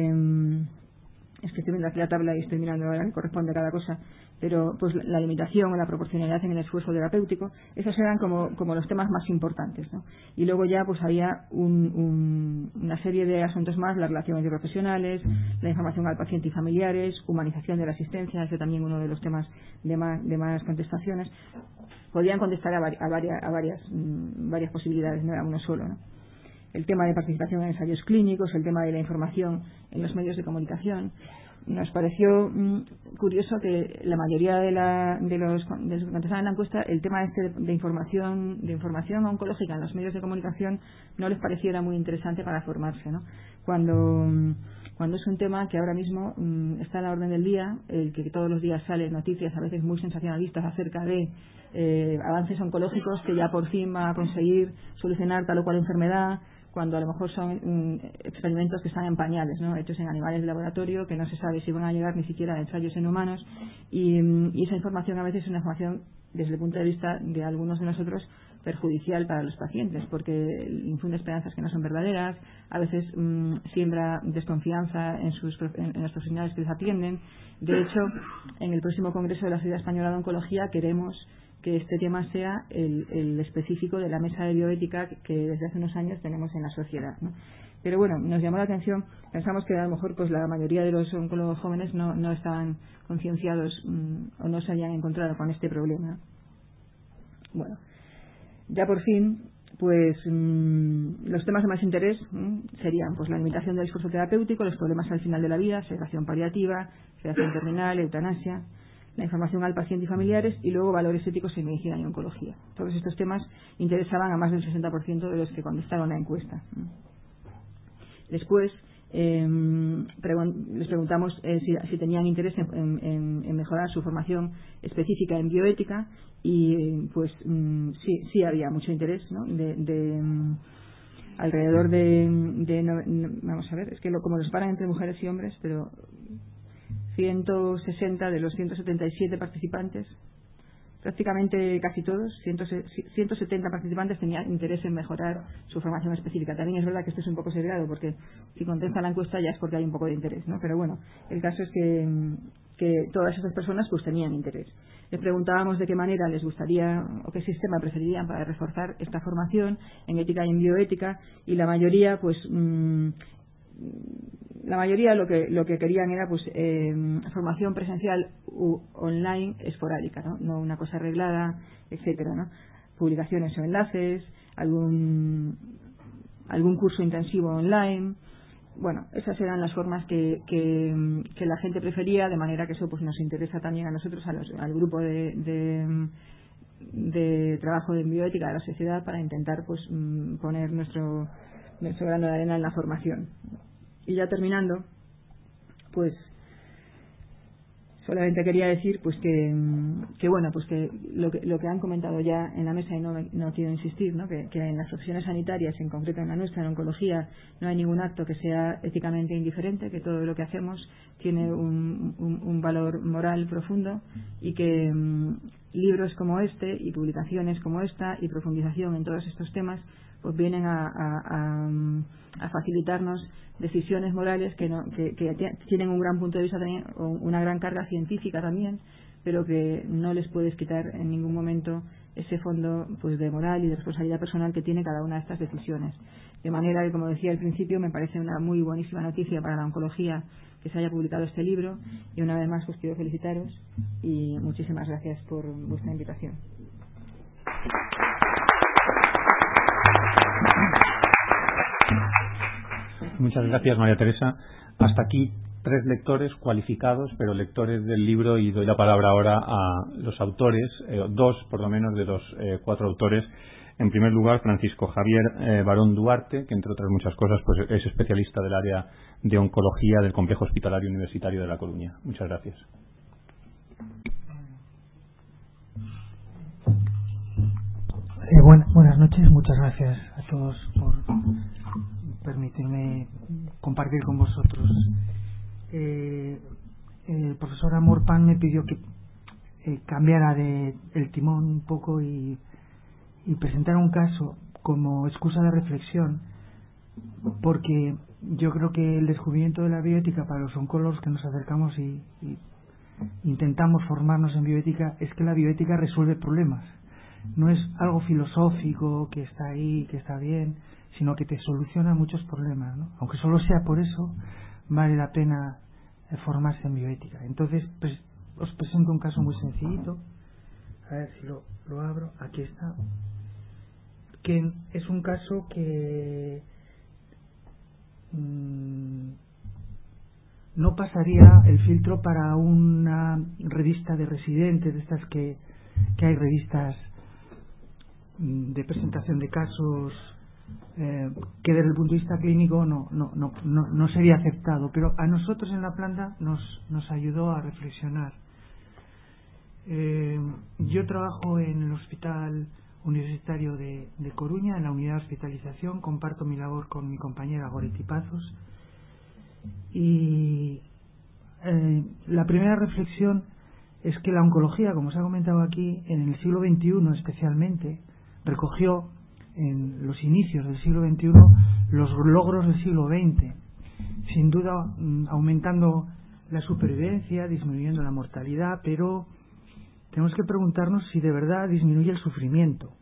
Speaker 5: de es que estoy viendo aquí la tabla y estoy mirando ahora que corresponde a cada cosa, pero pues la limitación o la proporcionalidad en el esfuerzo terapéutico, esos eran como, como los temas más importantes, ¿no? Y luego ya pues había un, un, una serie de asuntos más, las relaciones profesionales, la información al paciente y familiares, humanización de la asistencia, ese también uno de los temas de más, de más contestaciones. Podían contestar a, vari, a, varias, a varias, mmm, varias posibilidades, no era uno solo, ¿no? El tema de participación en ensayos clínicos, el tema de la información en los medios de comunicación. Nos pareció mmm, curioso que la mayoría de, la, de, los, de los que contestaban en la encuesta, el tema este de, de información de información oncológica en los medios de comunicación no les pareciera muy interesante para formarse, ¿no? Cuando, cuando es un tema que ahora mismo mmm, está a la orden del día, el que todos los días salen noticias a veces muy sensacionalistas acerca de eh, avances oncológicos que ya por fin va a conseguir solucionar tal o cual enfermedad, cuando a lo mejor son mm, experimentos que están en pañales, ¿no? Hechos en animales de laboratorio, que no se sabe si van a llegar ni siquiera a ensayos en humanos, y, y esa información a veces es una información, desde el punto de vista de algunos de nosotros, perjudicial para los pacientes, porque infunde esperanzas que no son verdaderas, a veces mmm, siembra desconfianza en, sus, en, en los profesionales que les atienden. De hecho, en el próximo Congreso de la Sociedad Española de Oncología queremos que este tema sea el, el específico de la mesa de bioética que desde hace unos años tenemos en la sociedad, ¿no? Pero bueno, nos llamó la atención, pensamos que a lo mejor pues la mayoría de los oncólogos jóvenes no, no estaban concienciados mmm, o no se habían encontrado con este problema. Bueno, ya por fin, pues mmm, los temas de más interés mmm, serían pues la limitación del esfuerzo terapéutico, los problemas al final de la vida, sedación paliativa, sedación terminal, eutanasia, la información al paciente y familiares, y luego valores éticos en medicina y oncología. Todos estos temas interesaban a más del sesenta por ciento de los que contestaron la encuesta. Después eh, pregun- les preguntamos eh, si, si tenían interés en, en, en mejorar su formación específica en bioética, y pues mm, sí, sí había mucho interés, ¿no? de, de mm, alrededor de, de no, no, vamos a ver, es que lo, como los separan entre mujeres y hombres, pero ciento sesenta de los ciento setenta y siete participantes, prácticamente casi todos, ciento setenta participantes tenían interés en mejorar su formación específica. También es verdad que esto es un poco sesgado, porque si contesta la encuesta ya es porque hay un poco de interés, ¿no? Pero bueno, el caso es que, que todas esas personas pues tenían interés. Les preguntábamos de qué manera les gustaría o qué sistema preferirían para reforzar esta formación en ética y en bioética, y la mayoría pues mmm, la mayoría lo que lo que querían era pues eh, formación presencial u online esporádica, ¿no? No una cosa arreglada, etcétera, ¿no? Publicaciones o enlaces, algún algún curso intensivo online. Bueno, esas eran las formas que, que, que la gente prefería, de manera que eso pues nos interesa también a nosotros, a los, al grupo de, de, de trabajo de bioética de la sociedad, para intentar pues poner nuestro, nuestro grano de arena en la formación. Y ya terminando, pues Solamente quería decir pues que, que bueno pues que lo, que lo que han comentado ya en la mesa y no, no quiero insistir, ¿no? Que, que en las profesiones sanitarias, en concreto en la nuestra, en oncología, no hay ningún acto que sea éticamente indiferente, que todo lo que hacemos tiene un, un, un valor moral profundo y que um, libros como este y publicaciones como esta y profundización en todos estos temas pues vienen a, a, a, a facilitarnos decisiones morales que, no, que, que tienen un gran punto de vista también, o una gran carga científica también, pero que no les puedes quitar en ningún momento ese fondo pues de moral y de responsabilidad personal que tiene cada una de estas decisiones. De manera que, como decía al principio, me parece una muy buenísima noticia para la oncología que se haya publicado este libro, y una vez más pues quiero felicitaros y muchísimas gracias por vuestra invitación.
Speaker 1: Muchas gracias, María Teresa. Hasta aquí tres lectores cualificados, pero lectores del libro, y doy la palabra ahora a los autores, eh, dos por lo menos de los eh, cuatro autores. En primer lugar, Francisco Javier eh, Barón Duarte, que entre otras muchas cosas pues es especialista del área de oncología del Complejo Hospitalario Universitario de La Coruña. Muchas gracias.
Speaker 6: Eh, buen, buenas noches, muchas gracias a todos por permitirme compartir con vosotros. Eh, el profesor Amorpan me pidió que eh, cambiara de el timón un poco y, y presentara un caso como excusa de reflexión, porque yo creo que el descubrimiento de la bioética para los oncólogos que nos acercamos y, y intentamos formarnos en bioética es que la bioética resuelve problemas. No es algo filosófico que está ahí, que está bien, sino que te soluciona muchos problemas, ¿no? Aunque solo sea por eso, vale la pena formarse en bioética. Entonces, pues, os presento un caso muy sencillito. A ver si lo, lo abro. Aquí está. Que es un caso que mmm, no pasaría el filtro para una revista de residentes, de estas que, que hay revistas de presentación de casos eh, que desde el punto de vista clínico no, no, no, no, no sería aceptado, pero a nosotros en la planta nos, nos ayudó a reflexionar. Eh, yo trabajo en el Hospital Universitario de, de Coruña, en la unidad de hospitalización, comparto mi labor con mi compañera Goretti Pazos, y eh, la primera reflexión es que la oncología, como se ha comentado aquí, en el siglo veintiuno especialmente, recogió en los inicios del siglo veintiuno los logros del siglo veinte, sin duda aumentando la supervivencia, disminuyendo la mortalidad, pero tenemos que preguntarnos si de verdad disminuye el sufrimiento.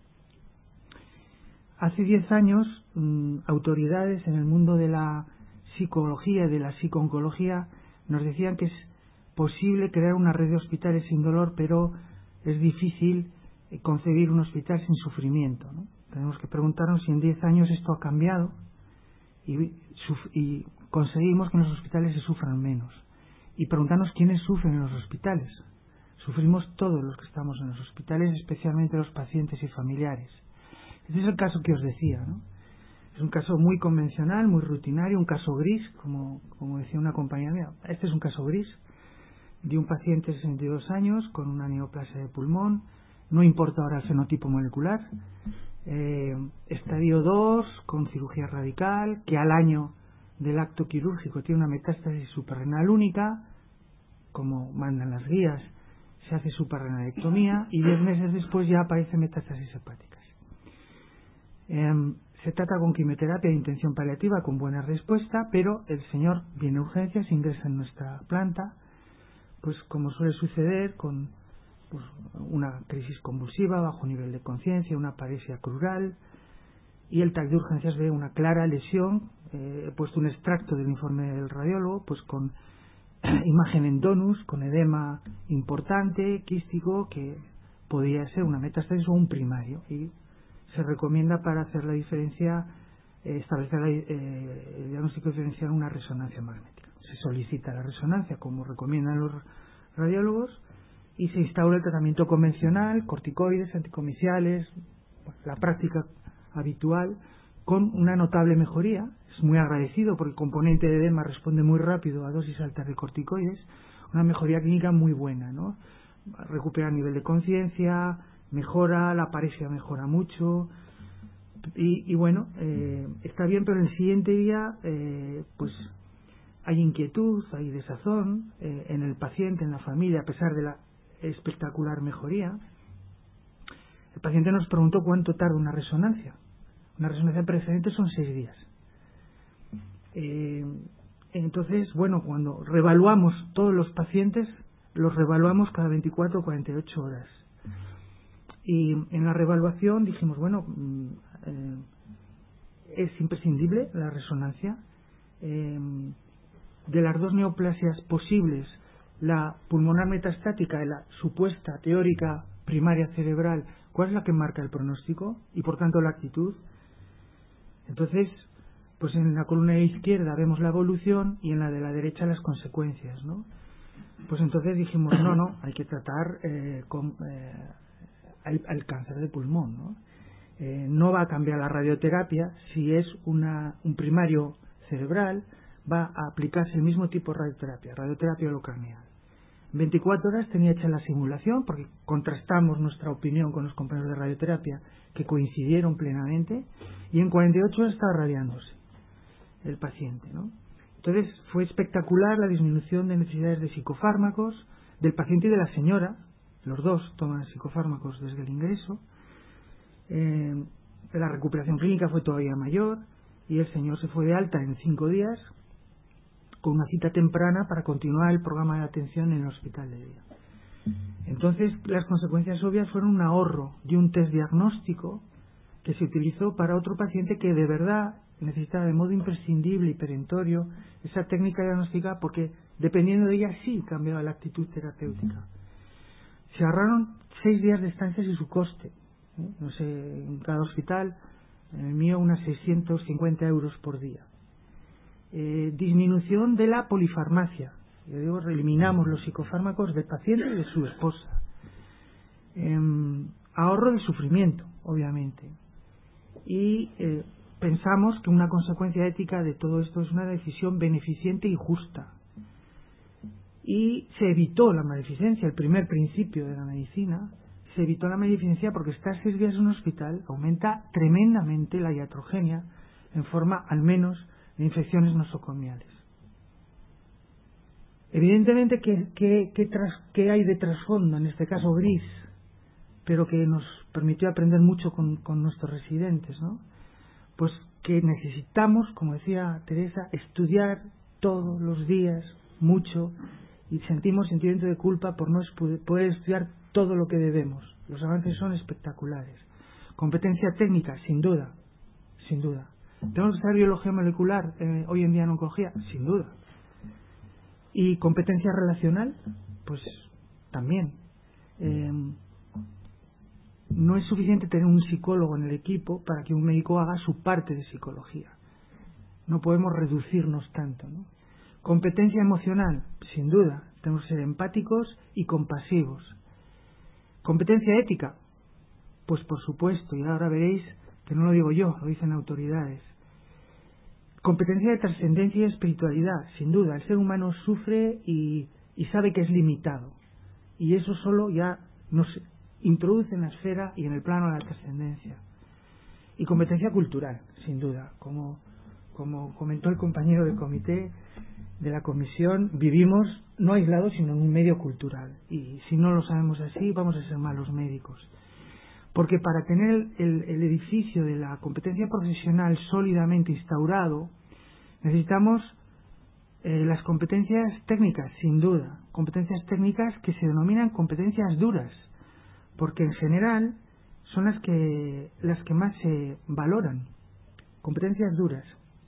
Speaker 6: Hace diez años, mmm, autoridades en el mundo de la psicología y de la psicooncología nos decían que es posible crear una red de hospitales sin dolor, pero es difícil concebir un hospital sin sufrimiento, ¿no? Tenemos que preguntarnos si en diez años esto ha cambiado y, y conseguimos que en los hospitales se sufran menos. Y preguntarnos quiénes sufren en los hospitales. Sufrimos todos los que estamos en los hospitales, especialmente los pacientes y familiares. Este es el caso que os decía, ¿no? Es un caso muy convencional, muy rutinario, un caso gris, como, como decía una compañera mía. Este es un caso gris de un paciente de sesenta y dos años con una neoplasia de pulmón. No importa ahora el fenotipo molecular. Eh, estadio dos, con cirugía radical, que al año del acto quirúrgico tiene una metástasis suprarrenal única, como mandan las guías, se hace suprarrenalectomía y diez meses después ya aparecen metástasis hepáticas. Eh, se trata con quimioterapia de intención paliativa con buena respuesta, pero el señor viene a urgencias, ingresa en nuestra planta, pues como suele suceder, con pues, una crisis convulsiva, bajo nivel de conciencia, una paresia crural, y el T A C de urgencias ve una clara lesión. Eh, he puesto un extracto del informe del radiólogo, pues con imagen en donus, con edema importante, quístico, que podría ser una metástasis o un primario, y se recomienda para hacer la diferencia, eh, establecer la, eh, el diagnóstico diferencial, una resonancia magnética. Se solicita la resonancia como recomiendan los radiólogos y se instaura el tratamiento convencional, corticoides, anticomiciales, la práctica habitual, con una notable mejoría. Es muy agradecido porque el componente de edema responde muy rápido a dosis altas de corticoides, una mejoría clínica muy buena, ¿no? Recupera nivel de conciencia, mejora, la parexia mejora mucho, y, y bueno, eh, está bien, pero el siguiente día eh, pues hay inquietud, hay desazón eh, en el paciente, en la familia, a pesar de la espectacular mejoría. El paciente nos preguntó cuánto tarda una resonancia. Una resonancia precedente son seis días. Eh, entonces, bueno, cuando reevaluamos todos los pacientes, los reevaluamos cada veinticuatro o cuarenta y ocho horas. Y en la reevaluación dijimos, bueno, eh, es imprescindible la resonancia. Eh, de las dos neoplasias posibles, la pulmonar metastática y la supuesta teórica primaria cerebral, ¿cuál es la que marca el pronóstico y por tanto la actitud? Entonces, pues en la columna izquierda vemos la evolución y en la de la derecha las consecuencias, ¿no? Pues entonces dijimos, no, no, hay que tratar eh, con, eh, al, al cáncer de pulmón, ¿no? Eh, no va a cambiar la radioterapia. Si es una, un primario cerebral, va a aplicarse el mismo tipo de radioterapia, radioterapia holocranial. En veinticuatro horas tenía hecha la simulación, porque contrastamos nuestra opinión con los compañeros de radioterapia, que coincidieron plenamente, y en cuarenta y ocho horas estaba radiándose el paciente, ¿no? Entonces fue espectacular la disminución de necesidades de psicofármacos del paciente y de la señora. Los dos toman psicofármacos desde el ingreso. Eh, la recuperación clínica fue todavía mayor y el señor se fue de alta en cinco días con una cita temprana para continuar el programa de atención en el hospital de día. Entonces las consecuencias obvias fueron un ahorro de un test diagnóstico que se utilizó para otro paciente que de verdad necesitaba de modo imprescindible y perentorio esa técnica diagnóstica, porque dependiendo de ella sí cambiaba la actitud terapéutica. Se ahorraron seis días de estancias y su coste, ¿eh? No sé, en cada hospital, en el mío unas seiscientos cincuenta euros por día. Eh, disminución de la polifarmacia. Yo digo, eliminamos los psicofármacos del paciente y de su esposa. Eh, ahorro de sufrimiento, obviamente. Y eh, pensamos que una consecuencia ética de todo esto es una decisión beneficente y justa. Y se evitó la maleficencia, el primer principio de la medicina. Se evitó la maleficencia porque estar seis días en un hospital aumenta tremendamente la iatrogenia en forma, al menos, de infecciones nosocomiales. Evidentemente, ¿qué, qué, qué, tras, qué hay de trasfondo, en este caso gris, pero que nos permitió aprender mucho con, con nuestros residentes, ¿no? Pues que necesitamos, como decía Teresa, estudiar todos los días mucho, y sentimos sentimiento de culpa por no poder estudiar todo lo que debemos. Los avances son espectaculares. Competencia técnica, sin duda, sin duda. ¿Tenemos que saber biología molecular eh, hoy en día en oncología? Sin duda. ¿Y competencia relacional? Pues también. Eh, no es suficiente tener un psicólogo en el equipo para que un médico haga su parte de psicología. No podemos reducirnos tanto, ¿no? Competencia emocional, sin duda. Tenemos que ser empáticos y compasivos. Competencia ética, pues por supuesto, y ahora veréis que no lo digo yo, lo dicen autoridades. Competencia de trascendencia y espiritualidad, sin duda. El ser humano sufre y, y sabe que es limitado. Y eso solo ya nos introduce en la esfera y en el plano de la trascendencia. Y competencia cultural, sin duda. Como, como comentó el compañero del comité de la comisión, vivimos no aislados, sino en un medio cultural. Y si no lo sabemos así, vamos a ser malos médicos. Porque para tener el, el edificio de la competencia profesional sólidamente instaurado, necesitamos eh, las competencias técnicas, sin duda. Competencias técnicas que se denominan competencias duras, porque en general son las que, las que más se valoran. Competencias duras.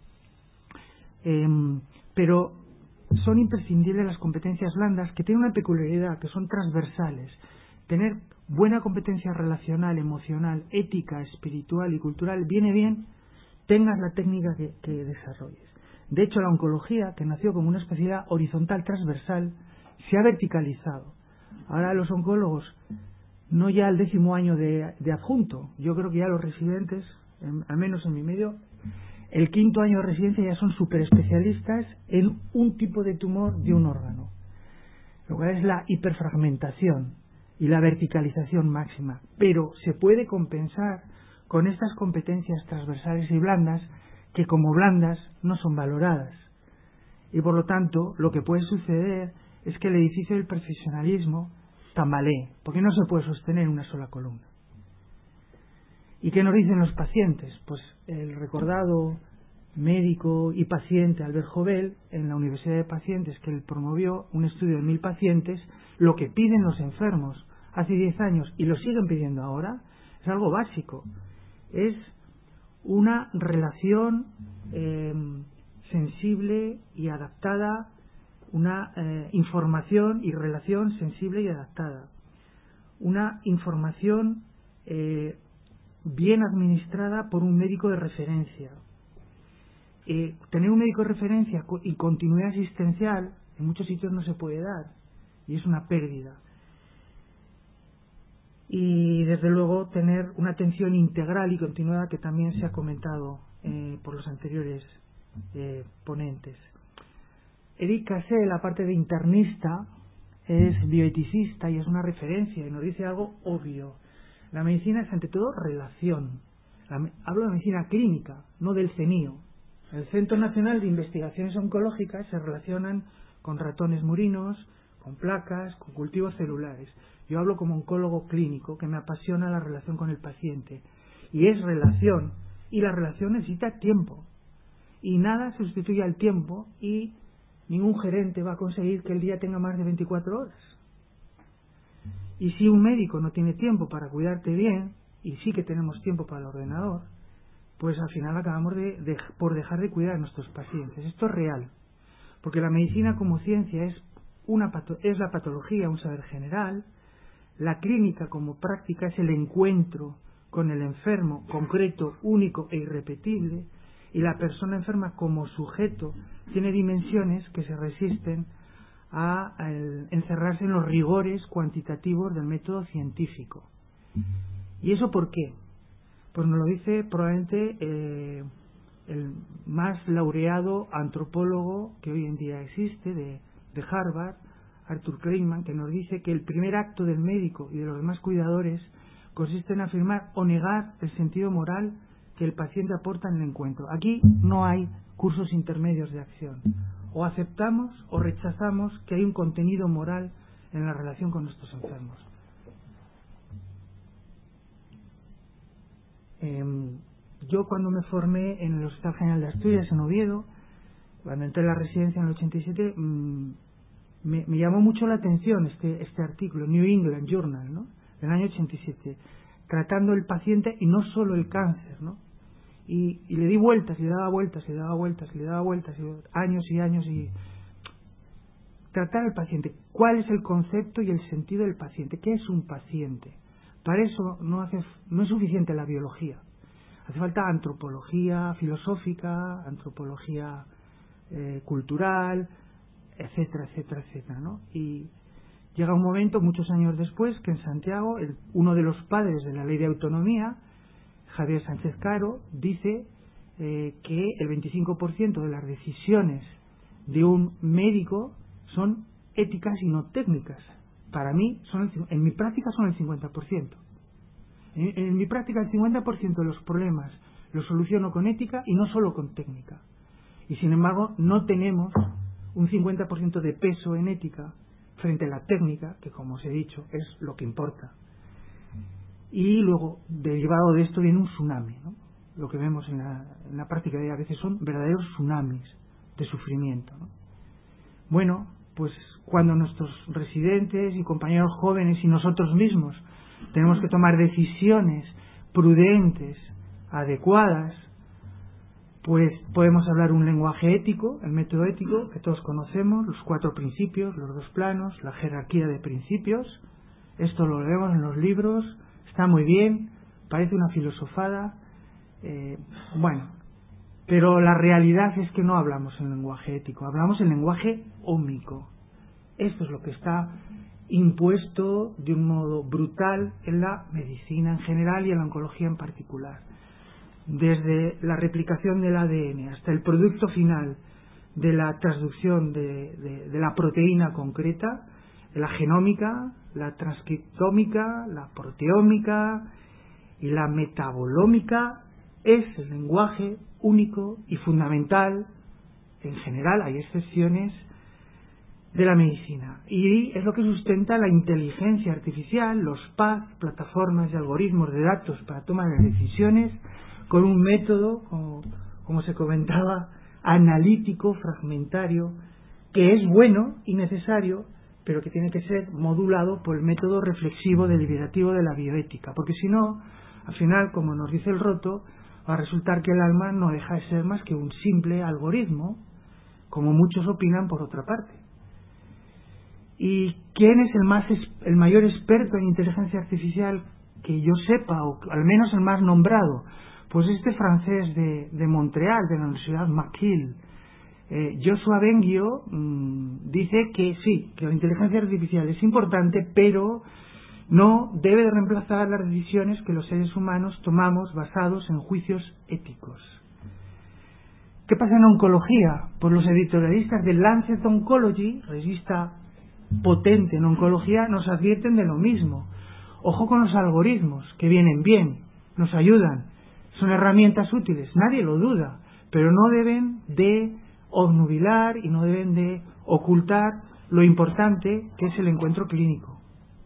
Speaker 6: Eh, pero son imprescindibles las competencias blandas, que tienen una peculiaridad, que son transversales. Tener buena competencia relacional, emocional, ética, espiritual y cultural viene bien, tengas la técnica que, que desarrolles. De hecho, la oncología, que nació como una especialidad horizontal transversal, se ha verticalizado. Ahora los oncólogos, no ya al décimo año de, de adjunto, yo creo que ya los residentes, en, al menos en mi medio, el quinto año de residencia ya son superespecialistas en un tipo de tumor de un órgano. lo cual es la hiperfragmentación y la verticalización máxima, pero se puede compensar con estas competencias transversales y blandas que como blandas no son valoradas. Y por lo tanto, lo que puede suceder es que el edificio del profesionalismo tambalee, porque no se puede sostener en una sola columna. ¿Y qué nos dicen los pacientes? Pues el recordado médico y paciente Albert Jovel, en la Universidad de Pacientes, que él promovió un estudio de mil pacientes, lo que piden los enfermos hace diez años y lo siguen pidiendo ahora, es algo básico. Es una relación eh, sensible y adaptada, una eh, información y relación sensible y adaptada, una información eh, bien administrada por un médico de referencia. Eh, tener un médico de referencia y continuidad asistencial en muchos sitios no se puede dar y es una pérdida. Y desde luego tener una atención integral y continuada, que también se ha comentado eh, por los anteriores eh, ponentes. Eric Cassel, la parte de internista, es bioeticista y es una referencia y nos dice algo obvio. La medicina es ante todo relación. La, hablo de medicina clínica, no del CENIO. El Centro Nacional de Investigaciones Oncológicas se relacionan con ratones murinos, con placas, con cultivos celulares. Yo hablo como oncólogo clínico, que me apasiona la relación con el paciente. Y es relación, y la relación necesita tiempo. Y nada sustituye al tiempo, y ningún gerente va a conseguir que el día tenga más de veinticuatro horas. Y si un médico no tiene tiempo para cuidarte bien, y sí que tenemos tiempo para el ordenador, pues al final acabamos de, de, por dejar de cuidar a nuestros pacientes. Esto es real, porque la medicina como ciencia es, una pato, es la patología, un saber general. La clínica como práctica es el encuentro con el enfermo concreto, único e irrepetible, y la persona enferma como sujeto tiene dimensiones que se resisten a, a el, encerrarse en los rigores cuantitativos del método científico. ¿Y eso por qué? Pues nos lo dice probablemente eh, el más laureado antropólogo que hoy en día existe de, de Harvard, Arthur Kleinman, que nos dice que el primer acto del médico y de los demás cuidadores consiste en afirmar o negar el sentido moral que el paciente aporta en el encuentro. Aquí no hay cursos intermedios de acción. O aceptamos o rechazamos que hay un contenido moral en la relación con nuestros enfermos. Eh, yo cuando me formé en el Hospital General de Asturias, en Oviedo, cuando entré en la residencia en el ochenta y siete, mmm, me, me llamó mucho la atención este, este artículo, New England Journal, ¿no?, del año ochenta y siete, tratando el paciente y no solo el cáncer, ¿no? Y, y le di vueltas, le daba vueltas, le daba vueltas, le daba vueltas, y años y años, y tratar al paciente. ¿Cuál es el concepto y el sentido del paciente? ¿Qué es un paciente? Para eso no, hace, no es suficiente la biología. Hace falta antropología filosófica, antropología eh, cultural, etcétera, etcétera, etcétera, ¿no? Y llega un momento, muchos años después, que en Santiago, el, uno de los padres de la ley de autonomía, Javier Sánchez Caro, dice eh, que el veinticinco por ciento de las decisiones de un médico son éticas y no técnicas. Para mí, son el, en mi práctica son el cincuenta por ciento. En, en mi práctica el cincuenta por ciento de los problemas los soluciono con ética y no solo con técnica. Y sin embargo, no tenemos un cincuenta por ciento de peso en ética frente a la técnica, que como os he dicho, es lo que importa. Y luego, derivado de esto, viene un tsunami, ¿no? Lo que vemos en la, en la práctica de a veces son verdaderos tsunamis de sufrimiento, ¿no? Bueno, pues cuando nuestros residentes y compañeros jóvenes y nosotros mismos tenemos que tomar decisiones prudentes, adecuadas, pues podemos hablar un lenguaje ético, el método ético que todos conocemos, los cuatro principios, los dos planos, la jerarquía de principios. Esto lo leemos en los libros, está muy bien, parece una filosofada, eh, bueno, pero la realidad es que no hablamos en lenguaje ético, hablamos en lenguaje ómico. Esto es lo que está impuesto de un modo brutal en la medicina en general y en la oncología en particular. Desde la replicación del A D N hasta el producto final de la transducción de, de, de la proteína concreta, la genómica, la transcriptómica, la proteómica y la metabolómica es el lenguaje único y fundamental. En general hay excepciones de la medicina, y es lo que sustenta la inteligencia artificial, los P A D, plataformas y algoritmos de datos para tomar decisiones, con un método, como, como se comentaba, analítico, fragmentario, que es bueno y necesario, pero que tiene que ser modulado por el método reflexivo deliberativo de la bioética, porque si no, al final, como nos dice el Roto, va a resultar que el alma no deja de ser más que un simple algoritmo, como muchos opinan por otra parte. ¿Y quién es el, más, el mayor experto en inteligencia artificial que yo sepa, o al menos el más nombrado? Pues este francés de, de Montreal, de la Universidad McGill, eh, Joshua Bengio, mmm, dice que sí, que la inteligencia artificial es importante, pero no debe de reemplazar las decisiones que los seres humanos tomamos basados en juicios éticos. ¿Qué pasa en oncología? Pues los editorialistas de Lancet Oncology, revista potente en oncología, nos advierten de lo mismo. Ojo con los algoritmos, que vienen bien, nos ayudan, son herramientas útiles, nadie lo duda, pero no deben de obnubilar y no deben de ocultar lo importante que es el encuentro clínico.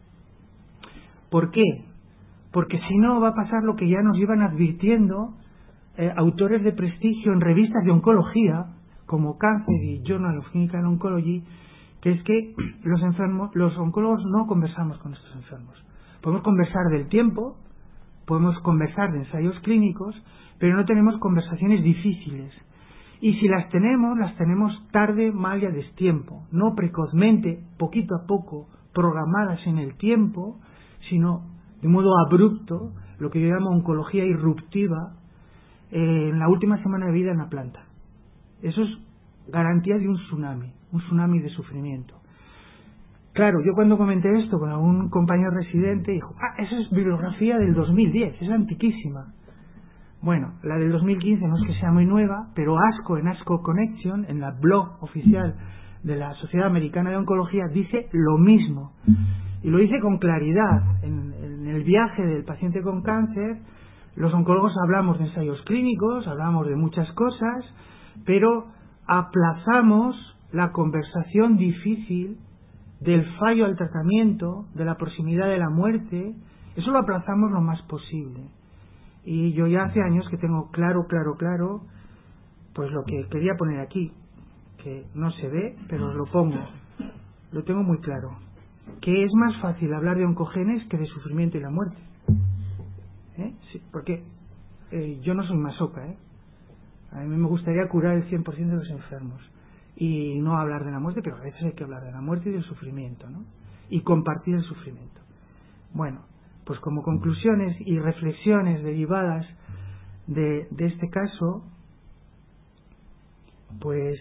Speaker 6: ¿Por qué? Porque si no va a pasar lo que ya nos iban advirtiendo eh, autores de prestigio en revistas de oncología, como Cancer y Journal of Clinical Oncology, que es que los enfermos, los oncólogos no conversamos con estos enfermos. Podemos conversar del tiempo, podemos conversar de ensayos clínicos, pero no tenemos conversaciones difíciles. Y si las tenemos, las tenemos tarde, mal y a destiempo, no precozmente, poquito a poco, programadas en el tiempo, sino de modo abrupto, lo que yo llamo oncología irruptiva, eh, en la última semana de vida en la planta. Eso es garantía de un tsunami, un tsunami de sufrimiento. Claro, yo cuando comenté esto con algún compañero residente, dijo, ah, eso es bibliografía del dos mil diez, es antiquísima. Bueno, la del dos mil quince no es que sea muy nueva, pero ASCO, en ASCO Connection, en la blog oficial de la Sociedad Americana de Oncología, dice lo mismo. Y lo dice con claridad. En, en el viaje del paciente con cáncer, los oncólogos hablamos de ensayos clínicos, hablamos de muchas cosas, pero aplazamos la conversación difícil del fallo al tratamiento, de la proximidad de la muerte. Eso lo aplazamos lo más posible. Y yo ya hace años que tengo claro, claro, claro, pues lo que quería poner aquí, que no se ve, pero os lo pongo, lo tengo muy claro, que es más fácil hablar de oncogenes que de sufrimiento y la muerte. ¿Eh? Sí, porque eh, yo no soy masoca, ¿eh? A mí me gustaría curar el cien por ciento de los enfermos y no hablar de la muerte, pero a veces hay que hablar de la muerte y del sufrimiento, ¿no? Y compartir el sufrimiento. Bueno, pues como conclusiones y reflexiones derivadas de, de este caso, pues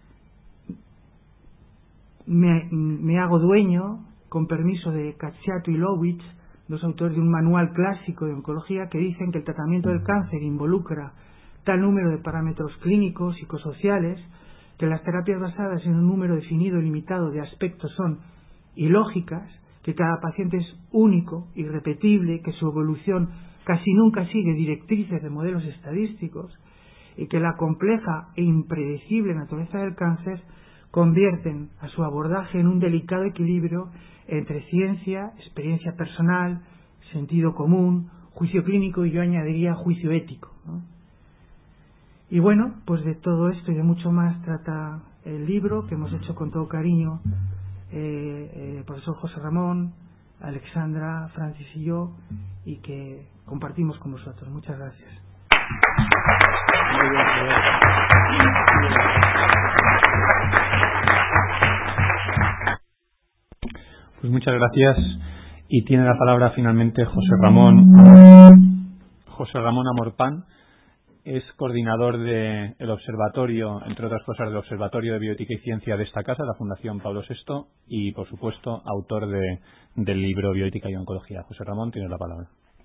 Speaker 6: me, me hago dueño, con permiso de Cacciato y Lowitz, dos autores de un manual clásico de oncología, que dicen que el tratamiento del cáncer involucra tal número de parámetros clínicos, psicosociales, que las terapias basadas en un número definido y limitado de aspectos son ilógicas, que cada paciente es único, irrepetible, que su evolución casi nunca sigue directrices de modelos estadísticos, y que la compleja e impredecible naturaleza del cáncer convierten a su abordaje en un delicado equilibrio entre ciencia, experiencia personal, sentido común, juicio clínico y yo añadiría juicio ético, ¿no? Y bueno, pues de todo esto y de mucho más trata el libro que hemos hecho con todo cariño eh, eh, el profesor José Ramón, Alexandra, Francis y yo, y que compartimos con vosotros. Muchas gracias.
Speaker 1: Pues muchas gracias, y tiene la palabra finalmente José Ramón José Ramón Amorpán. Es coordinador del observatorio, entre otras cosas, del Observatorio de Bioética y Ciencia de esta casa, la Fundación Pablo sexto, y por supuesto autor de, del libro Bioética y Oncología. José Ramón, tienes la palabra.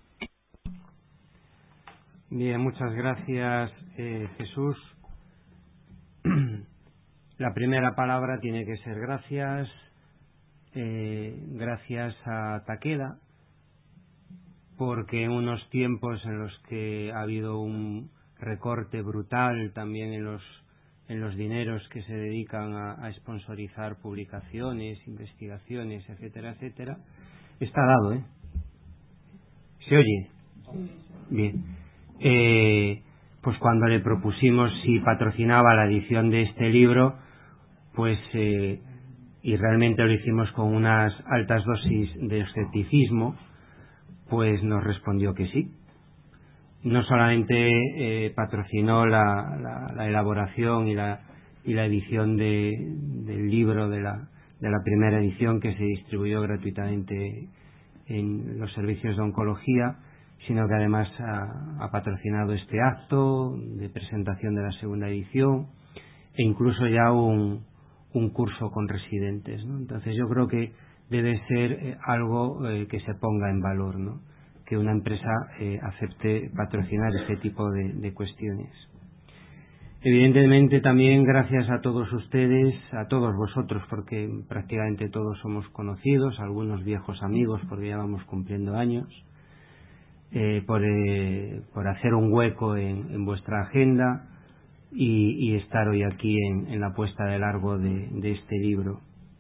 Speaker 7: Bien, muchas gracias, eh, Jesús. La primera palabra tiene que ser gracias. eh, gracias a Takeda, porque en unos tiempos en los que ha habido un recorte brutal también en los en los dineros que se dedican a, a sponsorizar publicaciones, investigaciones, etcétera, etcétera, está dado, ¿eh? ¿Se oye? Bien. Eh, pues cuando le propusimos si patrocinaba la edición de este libro, pues eh, y realmente lo hicimos con unas altas dosis de escepticismo, pues nos respondió que sí. No solamente eh, patrocinó la, la, la elaboración y la, y la edición de, del libro de la, de la primera edición, que se distribuyó gratuitamente en los servicios de oncología, sino que además ha, ha patrocinado este acto de presentación de la segunda edición e incluso ya un, un curso con residentes, ¿no? Entonces yo creo que debe ser eh, algo eh, que se ponga en valor, ¿no? Que una empresa eh, acepte patrocinar este tipo de, de cuestiones. Evidentemente también gracias a todos ustedes, a todos vosotros, porque prácticamente todos somos conocidos, algunos viejos amigos porque ya vamos cumpliendo años, eh, por, eh, por hacer un hueco en, en vuestra agenda y, y estar hoy aquí en, en la puesta de largo de, de este libro.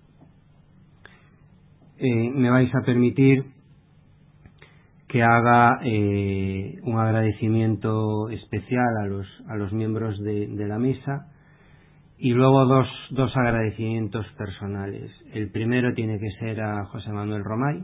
Speaker 7: Eh, me vais a permitir que haga eh, un agradecimiento especial a los a los miembros de, de la mesa y luego dos dos agradecimientos personales. El primero tiene que ser a José Manuel Romay,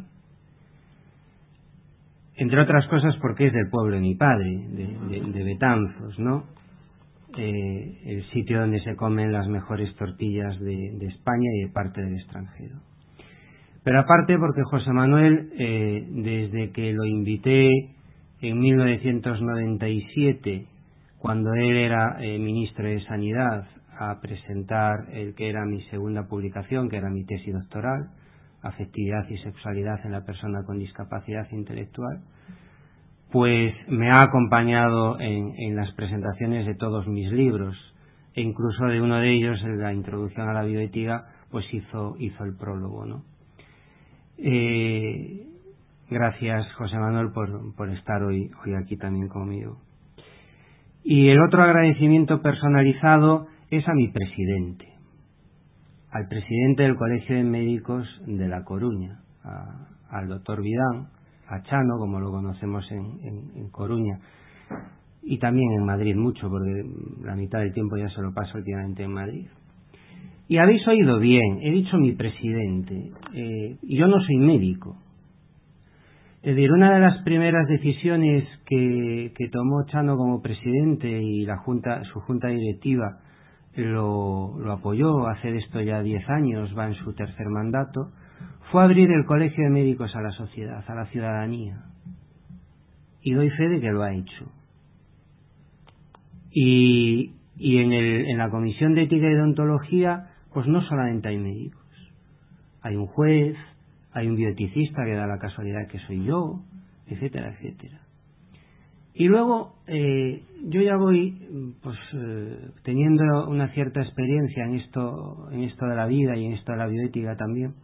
Speaker 7: entre otras cosas porque es del pueblo de mi padre, de, de, de Betanzos, ¿no? Eh, el sitio donde se comen las mejores tortillas de, de España y de parte del extranjero. Pero aparte porque José Manuel, eh, desde que lo invité en mil novecientos noventa y siete, cuando él era eh, ministro de Sanidad, a presentar el que era mi segunda publicación, que era mi tesis doctoral, Afectividad y Sexualidad en la persona con discapacidad intelectual, pues me ha acompañado en, en las presentaciones de todos mis libros, e incluso de uno de ellos, en la introducción a la bioética, pues hizo, hizo el prólogo, ¿no? Eh, gracias, José Manuel, por, por estar hoy, hoy aquí también conmigo. Y el otro agradecimiento personalizado es a mi presidente, al presidente del Colegio de Médicos de La Coruña, a, al doctor Vidán, a Chano, como lo conocemos en, en, en Coruña, y también en Madrid mucho, porque la mitad del tiempo ya se lo paso últimamente en Madrid. Y habéis oído bien, he dicho mi presidente, eh, yo no soy médico. Es decir, una de las primeras decisiones que, que tomó Chano como presidente y la junta, su junta directiva lo, lo apoyó, hacer esto ya diez años, va en su tercer mandato, fue abrir el Colegio de Médicos a la sociedad, a la ciudadanía. Y doy fe de que lo ha hecho. Y, y en, el, en la Comisión de Ética y Deontología, pues no solamente hay médicos, hay un juez, hay un bioeticista que da la casualidad que soy yo, etcétera, etcétera. Y luego eh, yo ya voy pues eh, teniendo una cierta experiencia en esto, en esto de la vida y en esto de la bioética también.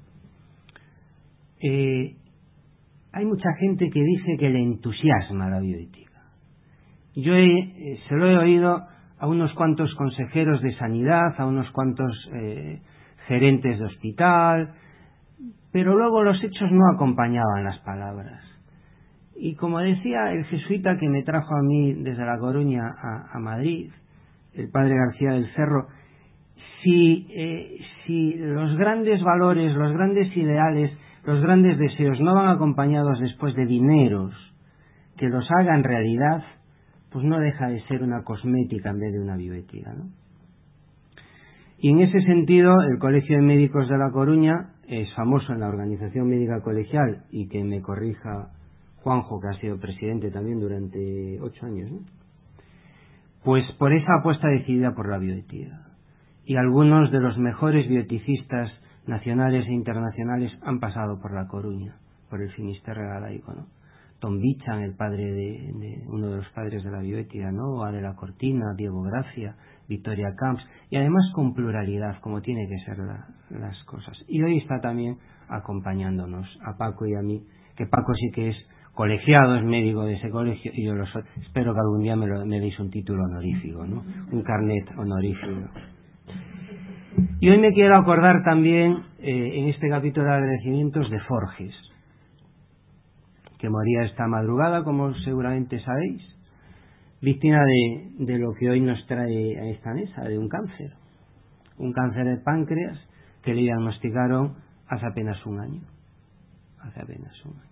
Speaker 7: Eh, hay mucha gente que dice que le entusiasma la bioética. Yo he, eh, se lo he oído a unos cuantos consejeros de sanidad, a unos cuantos eh, gerentes de hospital, pero luego los hechos no acompañaban las palabras. Y como decía el jesuita que me trajo a mí desde La Coruña a, a Madrid, el padre García del Cerro, si, eh, si los grandes valores, los grandes ideales, los grandes deseos no van acompañados después de dineros que los hagan realidad, pues no deja de ser una cosmética en vez de una bioética, ¿no? Y en ese sentido, el Colegio de Médicos de La Coruña es famoso en la organización médica colegial, y que me corrija Juanjo, que ha sido presidente también durante ocho años, ¿no? Pues por esa apuesta decidida por la bioética. Y algunos de los mejores bioeticistas nacionales e internacionales han pasado por La Coruña, por el Finisterre galaico, ¿no? Tom Bichan, el padre de, de uno de los padres de la bioética, ¿no? Adela Cortina, Diego Gracia, Victoria Camps, y además con pluralidad, como tiene que ser la, las cosas. Y hoy está también acompañándonos a Paco y a mí, que Paco sí que es colegiado, es médico de ese colegio, y yo lo soy. Espero que algún día me, lo, me deis un título honorífico, ¿no? Un carnet honorífico. Y hoy me quiero acordar también, eh, en este capítulo de agradecimientos, de Forges, que moría esta madrugada, como seguramente sabéis, víctima de, de lo que hoy nos trae a esta mesa, de un cáncer. Un cáncer de páncreas que le diagnosticaron hace apenas un año. Hace apenas un año.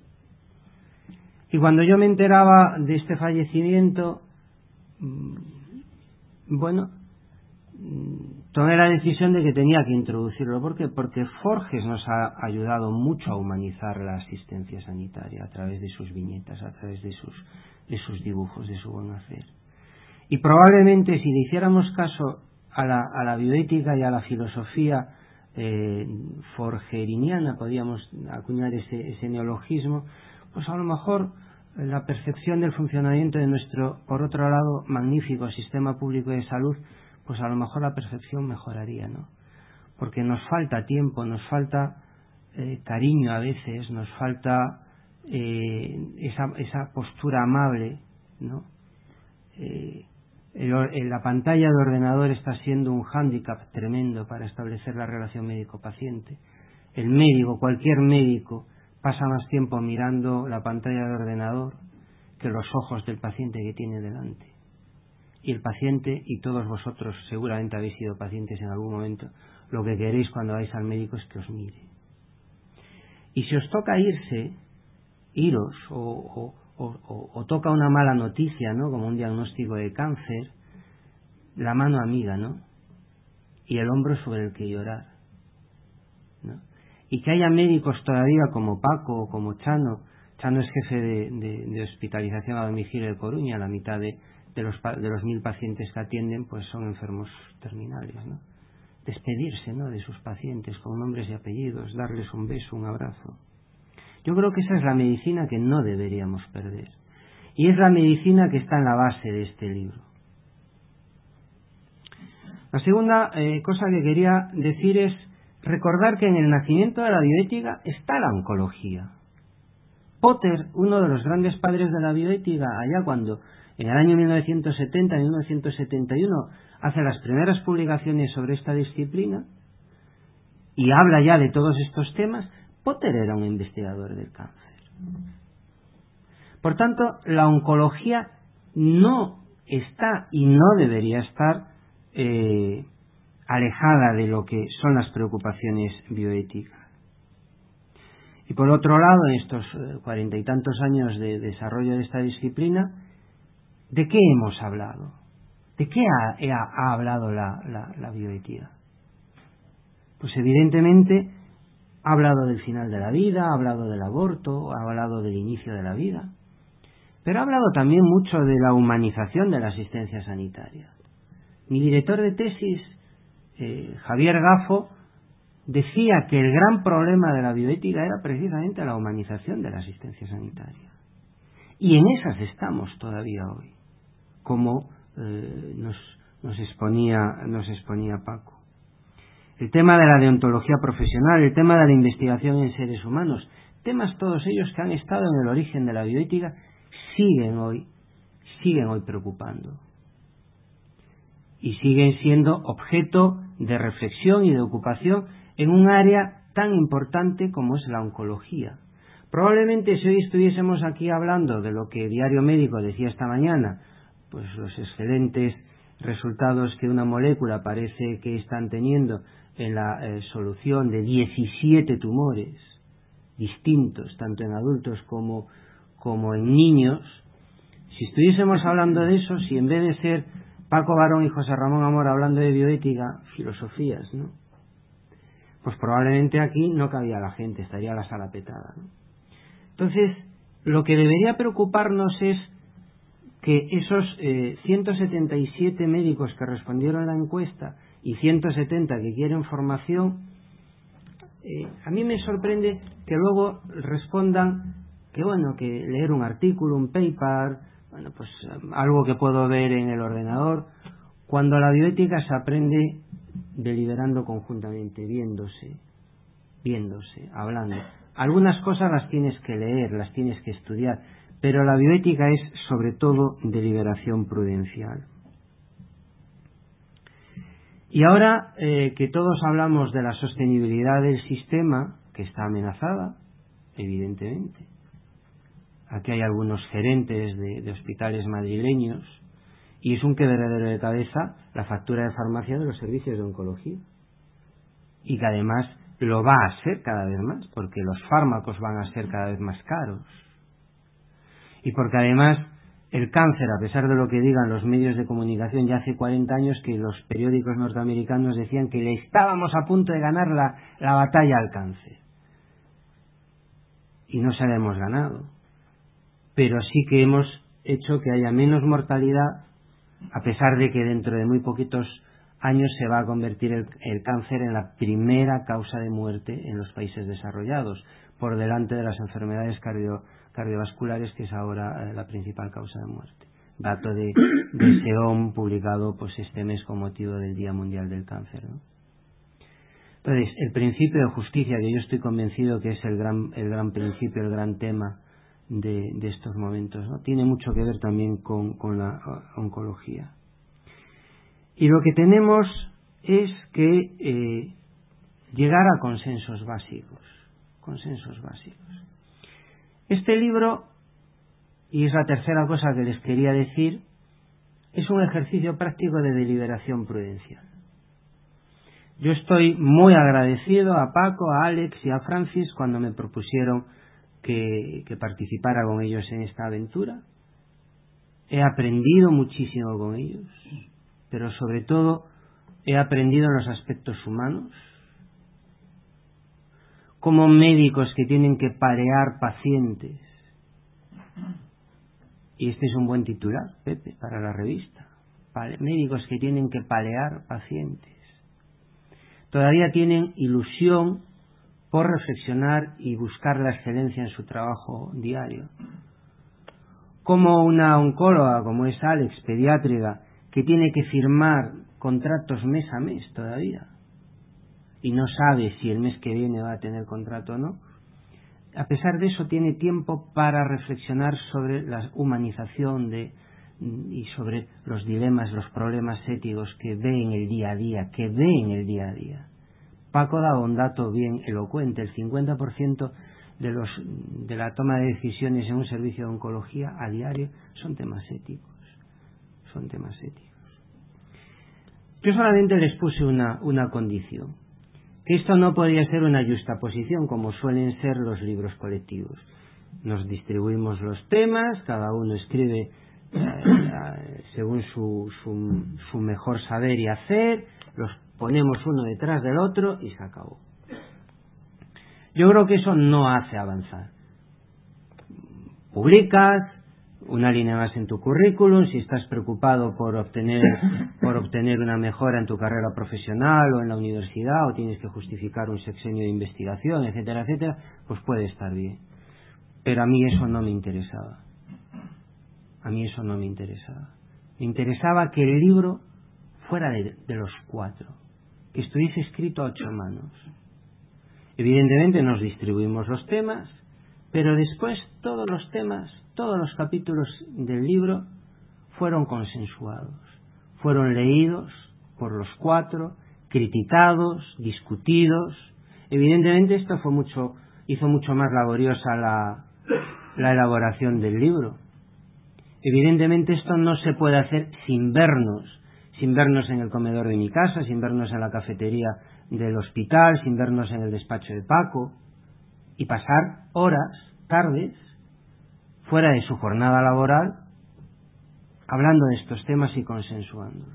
Speaker 7: Y cuando yo me enteraba de este fallecimiento, bueno, tomé la decisión de que tenía que introducirlo. ¿Por qué? Porque Forges nos ha ayudado mucho a humanizar la asistencia sanitaria a través de sus viñetas, a través de sus, de sus dibujos, de su buen hacer. Y probablemente si le hiciéramos caso a la, a la bioética y a la filosofía eh, forgeriniana, podríamos acuñar ese, ese neologismo, pues a lo mejor la percepción del funcionamiento de nuestro, por otro lado, magnífico sistema público de salud, pues a lo mejor la percepción mejoraría, ¿no? Porque nos falta tiempo, nos falta eh, cariño a veces, nos falta eh, esa, esa postura amable, ¿no? Eh, el, el, la pantalla de ordenador está siendo un hándicap tremendo para establecer la relación médico-paciente. El médico, cualquier médico, pasa más tiempo mirando la pantalla de ordenador que los ojos del paciente que tiene delante. Y el paciente, y todos vosotros seguramente habéis sido pacientes en algún momento, lo que queréis cuando vais al médico es que os mire. Y si os toca irse, iros, o, o, o, o toca una mala noticia, ¿no? Como un diagnóstico de cáncer, la mano amiga, ¿no? Y el hombro sobre el que llorar, ¿no? Y que haya médicos todavía como Paco o como Chano. Chano es jefe de, de, de hospitalización a domicilio de Coruña, la mitad de de los, de los mil pacientes que atienden pues son enfermos terminales, ¿no? Despedirse, ¿no?, de sus pacientes con nombres y apellidos, darles un beso, un abrazo. Yo creo que esa es la medicina que no deberíamos perder, y es la medicina que está en la base de este libro. La segunda eh, cosa que quería decir es recordar que en el nacimiento de la bioética está la oncología. Potter, uno de los grandes padres de la bioética, allá cuando en el año mil novecientos setenta, mil novecientos setenta y uno, hace las primeras publicaciones sobre esta disciplina y habla ya de todos estos temas. Potter era un investigador del cáncer. Por tanto, la oncología no está y no debería estar eh, alejada de lo que son las preocupaciones bioéticas. Y por otro lado, en estos cuarenta y tantos años de desarrollo de esta disciplina, ¿de qué hemos hablado? ¿De qué ha, ha, ha hablado la, la, la bioética? Pues evidentemente ha hablado del final de la vida, ha hablado del aborto, ha hablado del inicio de la vida, pero ha hablado también mucho de la humanización de la asistencia sanitaria. Mi director de tesis, eh, Javier Gafo, decía que el gran problema de la bioética era precisamente la humanización de la asistencia sanitaria. Y en esas estamos todavía hoy, como eh, nos, nos, exponía, nos exponía Paco. El tema de la deontología profesional, el tema de la investigación en seres humanos, temas todos ellos que han estado en el origen de la bioética, siguen hoy, siguen hoy preocupando. Y siguen siendo objeto de reflexión y de ocupación en un área tan importante como es la oncología. Probablemente si hoy estuviésemos aquí hablando de lo que Diario Médico decía esta mañana, pues los excelentes resultados que una molécula parece que están teniendo en la eh, solución de diecisiete tumores distintos, tanto en adultos como, como en niños, si estuviésemos hablando de eso, si en vez de ser Paco Barón y José Ramón Amor hablando de bioética, filosofías, ¿no?, pues probablemente aquí no cabía la gente, estaría la sala petada, ¿no? Entonces, lo que debería preocuparnos es que esos eh, ciento setenta y siete médicos que respondieron a la encuesta y ciento setenta que quieren formación, eh, a mí me sorprende que luego respondan que bueno, que leer un artículo, un paper, bueno, pues algo que puedo ver en el ordenador, cuando la bioética se aprende deliberando conjuntamente, viéndose, viéndose, hablando. Algunas cosas las tienes que leer, las tienes que estudiar, pero la bioética es sobre todo deliberación prudencial. Y ahora eh, que todos hablamos de la sostenibilidad del sistema, que está amenazada, evidentemente. Aquí hay algunos gerentes de, de hospitales madrileños y es un quebradero de cabeza la factura de farmacia de los servicios de oncología. Y que además lo va a ser cada vez más, porque los fármacos van a ser cada vez más caros. Y porque además el cáncer, a pesar de lo que digan los medios de comunicación, ya hace cuarenta años que los periódicos norteamericanos decían que le estábamos a punto de ganar la, la batalla al cáncer. Y no se la hemos ganado. Pero sí que hemos hecho que haya menos mortalidad, a pesar de que dentro de muy poquitos años se va a convertir el, el cáncer en la primera causa de muerte en los países desarrollados, por delante de las enfermedades cardio, cardiovasculares, que es ahora eh, la principal causa de muerte. Dato de, de S E O M publicado pues este mes con motivo del Día Mundial del Cáncer, ¿no? Entonces, el principio de justicia, que yo estoy convencido que es el gran, el gran principio, el gran tema de, de estos momentos, ¿no? Tiene mucho que ver también con, con la oncología. Y lo que tenemos es que eh, llegar a consensos básicos, consensos básicos. Este libro, y es la tercera cosa que les quería decir, es un ejercicio práctico de deliberación prudencial. Yo estoy muy agradecido a Paco, a Alex y a Francis cuando me propusieron que, que participara con ellos en esta aventura. He aprendido muchísimo con ellos, pero sobre todo he aprendido en los aspectos humanos, como médicos que tienen que parear pacientes. Y este es un buen titular, Pepe, para la revista. Médicos que tienen que palear pacientes. Todavía tienen ilusión por reflexionar y buscar la excelencia en su trabajo diario. Como una oncóloga, como es Alex, pediátrica, que tiene que firmar contratos mes a mes todavía y no sabe si el mes que viene va a tener contrato o no, a pesar de eso tiene tiempo para reflexionar sobre la humanización de, y sobre los dilemas, los problemas éticos que ve en el día a día, que ve en el día a día. Paco da un dato bien elocuente: el cincuenta por ciento de, los, de la toma de decisiones en un servicio de oncología a diario son temas éticos. Son temas éticos. Yo solamente les puse una, una condición, que esto no podía ser una justaposición como suelen ser los libros colectivos. Nos distribuimos los temas, cada uno escribe eh, según su, su, su mejor saber y hacer, los ponemos uno detrás del otro y se acabó. Yo creo que eso no hace avanzar. Publicas una línea más en tu currículum, si estás preocupado por obtener por obtener una mejora en tu carrera profesional o en la universidad, o tienes que justificar un sexenio de investigación, etcétera, etcétera, pues puede estar bien. Pero a mí eso no me interesaba. A mí eso no me interesaba. Me interesaba que el libro fuera de, de los cuatro, que estuviese escrito a ocho manos. Evidentemente nos distribuimos los temas, pero después todos los temas, todos los capítulos del libro fueron consensuados, fueron leídos por los cuatro, criticados, discutidos. Evidentemente esto fue mucho, hizo mucho más laboriosa la, la elaboración del libro. Evidentemente esto no se puede hacer sin vernos, sin vernos en el comedor de mi casa, sin vernos en la cafetería del hospital, sin vernos en el despacho de Paco, y pasar horas, tardes, fuera de su jornada laboral, hablando de estos temas y consensuándolos.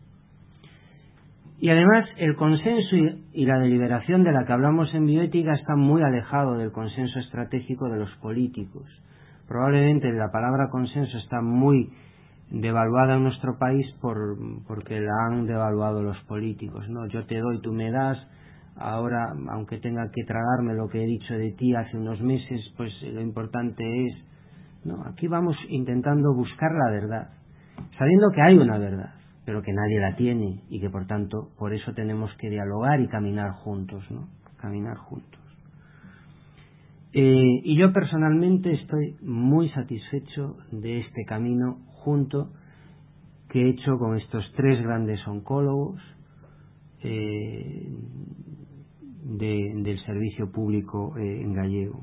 Speaker 7: Y además el consenso y, y la deliberación de la que hablamos en bioética está muy alejado del consenso estratégico de los políticos. Probablemente la palabra consenso está muy devaluada en nuestro país por, porque la han devaluado los políticos, ¿no? Yo te doy, tú me das, ahora, aunque tenga que tragarme lo que he dicho de ti hace unos meses, pues lo importante es, no, aquí vamos intentando buscar la verdad, sabiendo que hay una verdad, pero que nadie la tiene y que por tanto por eso tenemos que dialogar y caminar juntos, ¿no? Caminar juntos. Eh, y yo personalmente estoy muy satisfecho de este camino junto que he hecho con estos tres grandes oncólogos eh, de, del servicio público eh, en gallego.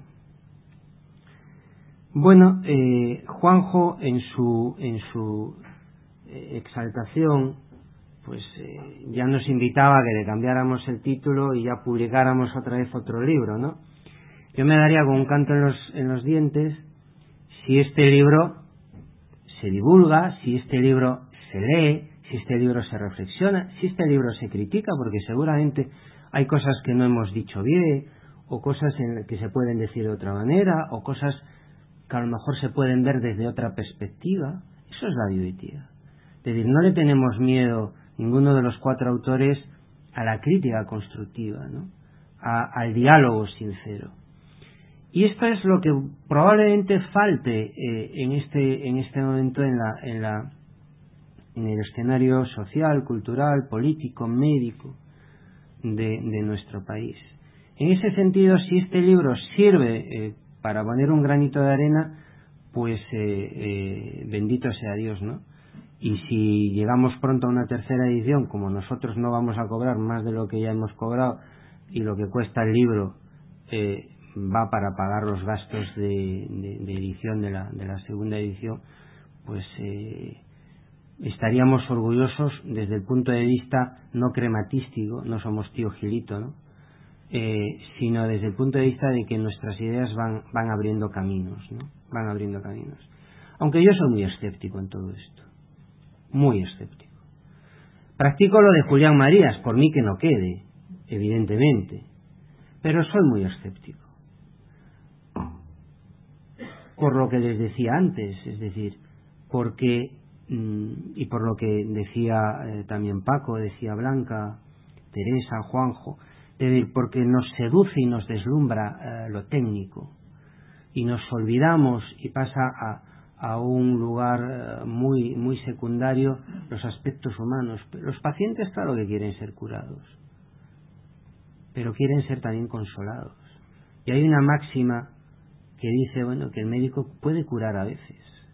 Speaker 7: Bueno, eh, Juanjo en su en su eh, exaltación pues eh, ya nos invitaba a que le cambiáramos el título y ya publicáramos otra vez otro libro, ¿no? Yo me daría con un canto en los, en los dientes si este libro se divulga, si este libro se lee, si este libro se reflexiona, si este libro se critica, porque seguramente hay cosas que no hemos dicho bien, o cosas en que se pueden decir de otra manera, o cosas que a lo mejor se pueden ver desde otra perspectiva. Eso es la bioética. Es decir, no le tenemos miedo, ninguno de los cuatro autores, a la crítica constructiva, ¿no? A, al diálogo sincero. Y esto es lo que probablemente falte eh, en este en este momento en la en la en el escenario social, cultural, político, médico de, de nuestro país. En ese sentido, si este libro sirve eh, para poner un granito de arena, pues eh, eh, bendito sea Dios, ¿no? Y si llegamos pronto a una tercera edición, como nosotros no vamos a cobrar más de lo que ya hemos cobrado y lo que cuesta el libro eh, va para pagar los gastos de, de, de edición de la, de la segunda edición, pues eh, estaríamos orgullosos desde el punto de vista no crematístico, no somos tío Gilito, ¿no? Eh, sino desde el punto de vista de que nuestras ideas van, van abriendo caminos, ¿no? Van abriendo caminos. Aunque yo soy muy escéptico en todo esto, muy escéptico. Practico lo de Julián Marías, por mí que no quede, evidentemente, pero soy muy escéptico. Por lo que les decía antes, es decir, porque, y por lo que decía eh, también Paco, decía Blanca, Teresa, Juanjo, es decir, porque nos seduce y nos deslumbra eh, lo técnico, y nos olvidamos y pasa a, a un lugar eh, muy, muy secundario los aspectos humanos. Los pacientes, claro que quieren ser curados, pero quieren ser también consolados. Y hay una máxima que dice, bueno, que el médico puede curar a veces,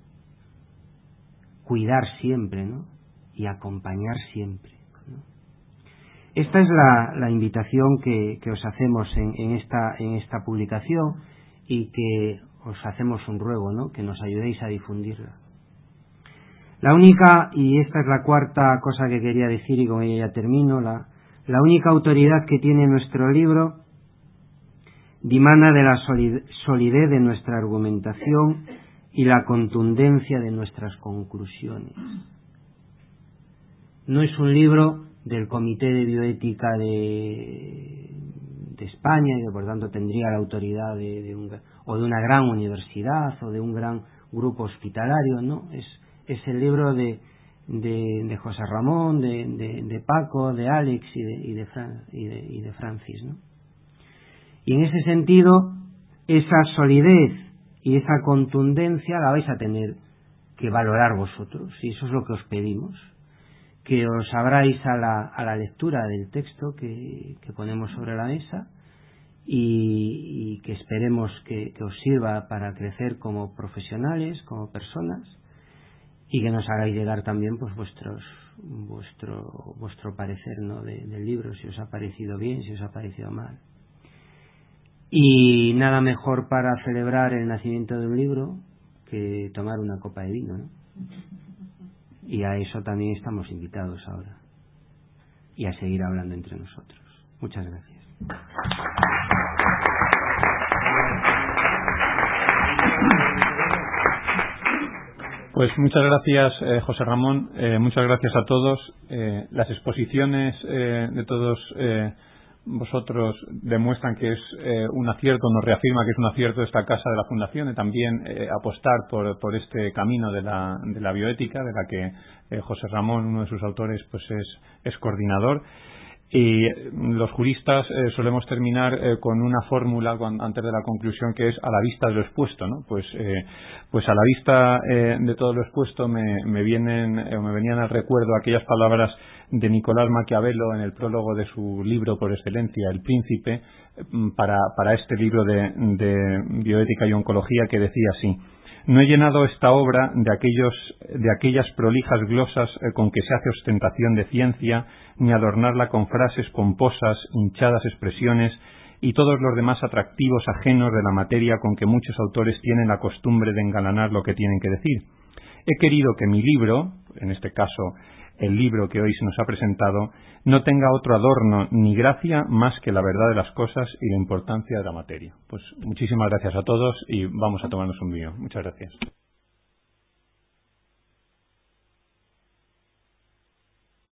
Speaker 7: cuidar siempre, ¿no? Y acompañar siempre, ¿no? Esta es la, la invitación que, que os hacemos en, en esta en esta publicación y que os hacemos un ruego, ¿no? Que nos ayudéis a difundirla. La única, y esta es la cuarta cosa que quería decir y con ella ya termino, la, la única autoridad que tiene nuestro libro dimana de la solidez de nuestra argumentación y la contundencia de nuestras conclusiones. No es un libro del Comité de Bioética de, de España y que por tanto tendría la autoridad de, de un, o de una gran universidad o de un gran grupo hospitalario, ¿no? Es, es el libro de, de, de José Ramón, de, de, de Paco, de Alex y de, y de, Fran, y de, y de Francis, ¿no? Y en ese sentido, esa solidez y esa contundencia la vais a tener que valorar vosotros, y eso es lo que os pedimos, que os abráis a la, a la lectura del texto que, que ponemos sobre la mesa y, y que esperemos que, que os sirva para crecer como profesionales, como personas, y que nos hagáis llegar también pues vuestros vuestro vuestro parecer, ¿no? de, del libro, si os ha parecido bien, si os ha parecido mal. Y nada mejor para celebrar el nacimiento de un libro que tomar una copa de vino, ¿no? Y a eso también estamos invitados ahora. Y a seguir hablando entre nosotros. Muchas gracias.
Speaker 1: Pues muchas gracias, eh, José Ramón. Eh, muchas gracias a todos. Eh, las exposiciones eh, de todos eh, vosotros demuestran que es eh, un acierto, nos reafirma que es un acierto esta casa de la Fundación, y también eh, apostar por, por este camino de la, de la bioética, de la que eh, José Ramón, uno de sus autores, pues es, es coordinador. Y los juristas eh, solemos terminar eh, con una fórmula antes de la conclusión, que es a la vista de lo expuesto, ¿no? Pues, eh, pues a la vista eh, de todo lo expuesto me, me vienen eh, me venían al recuerdo aquellas palabras de Nicolás Maquiavelo en el prólogo de su libro por excelencia, El Príncipe, para, para este libro de, de bioética y oncología, que decía así: no he llenado esta obra de, aquellos, de aquellas prolijas glosas eh, con que se hace ostentación de ciencia, ni adornarla con frases pomposas, hinchadas expresiones y todos los demás atractivos ajenos de la materia con que muchos autores tienen la costumbre de engalanar lo que tienen que decir. He querido que mi libro, en este caso el libro que hoy se nos ha presentado, no tenga otro adorno ni gracia más que la verdad de las cosas y la importancia de la materia. Pues muchísimas gracias a todos y vamos a tomarnos un vino. Muchas gracias.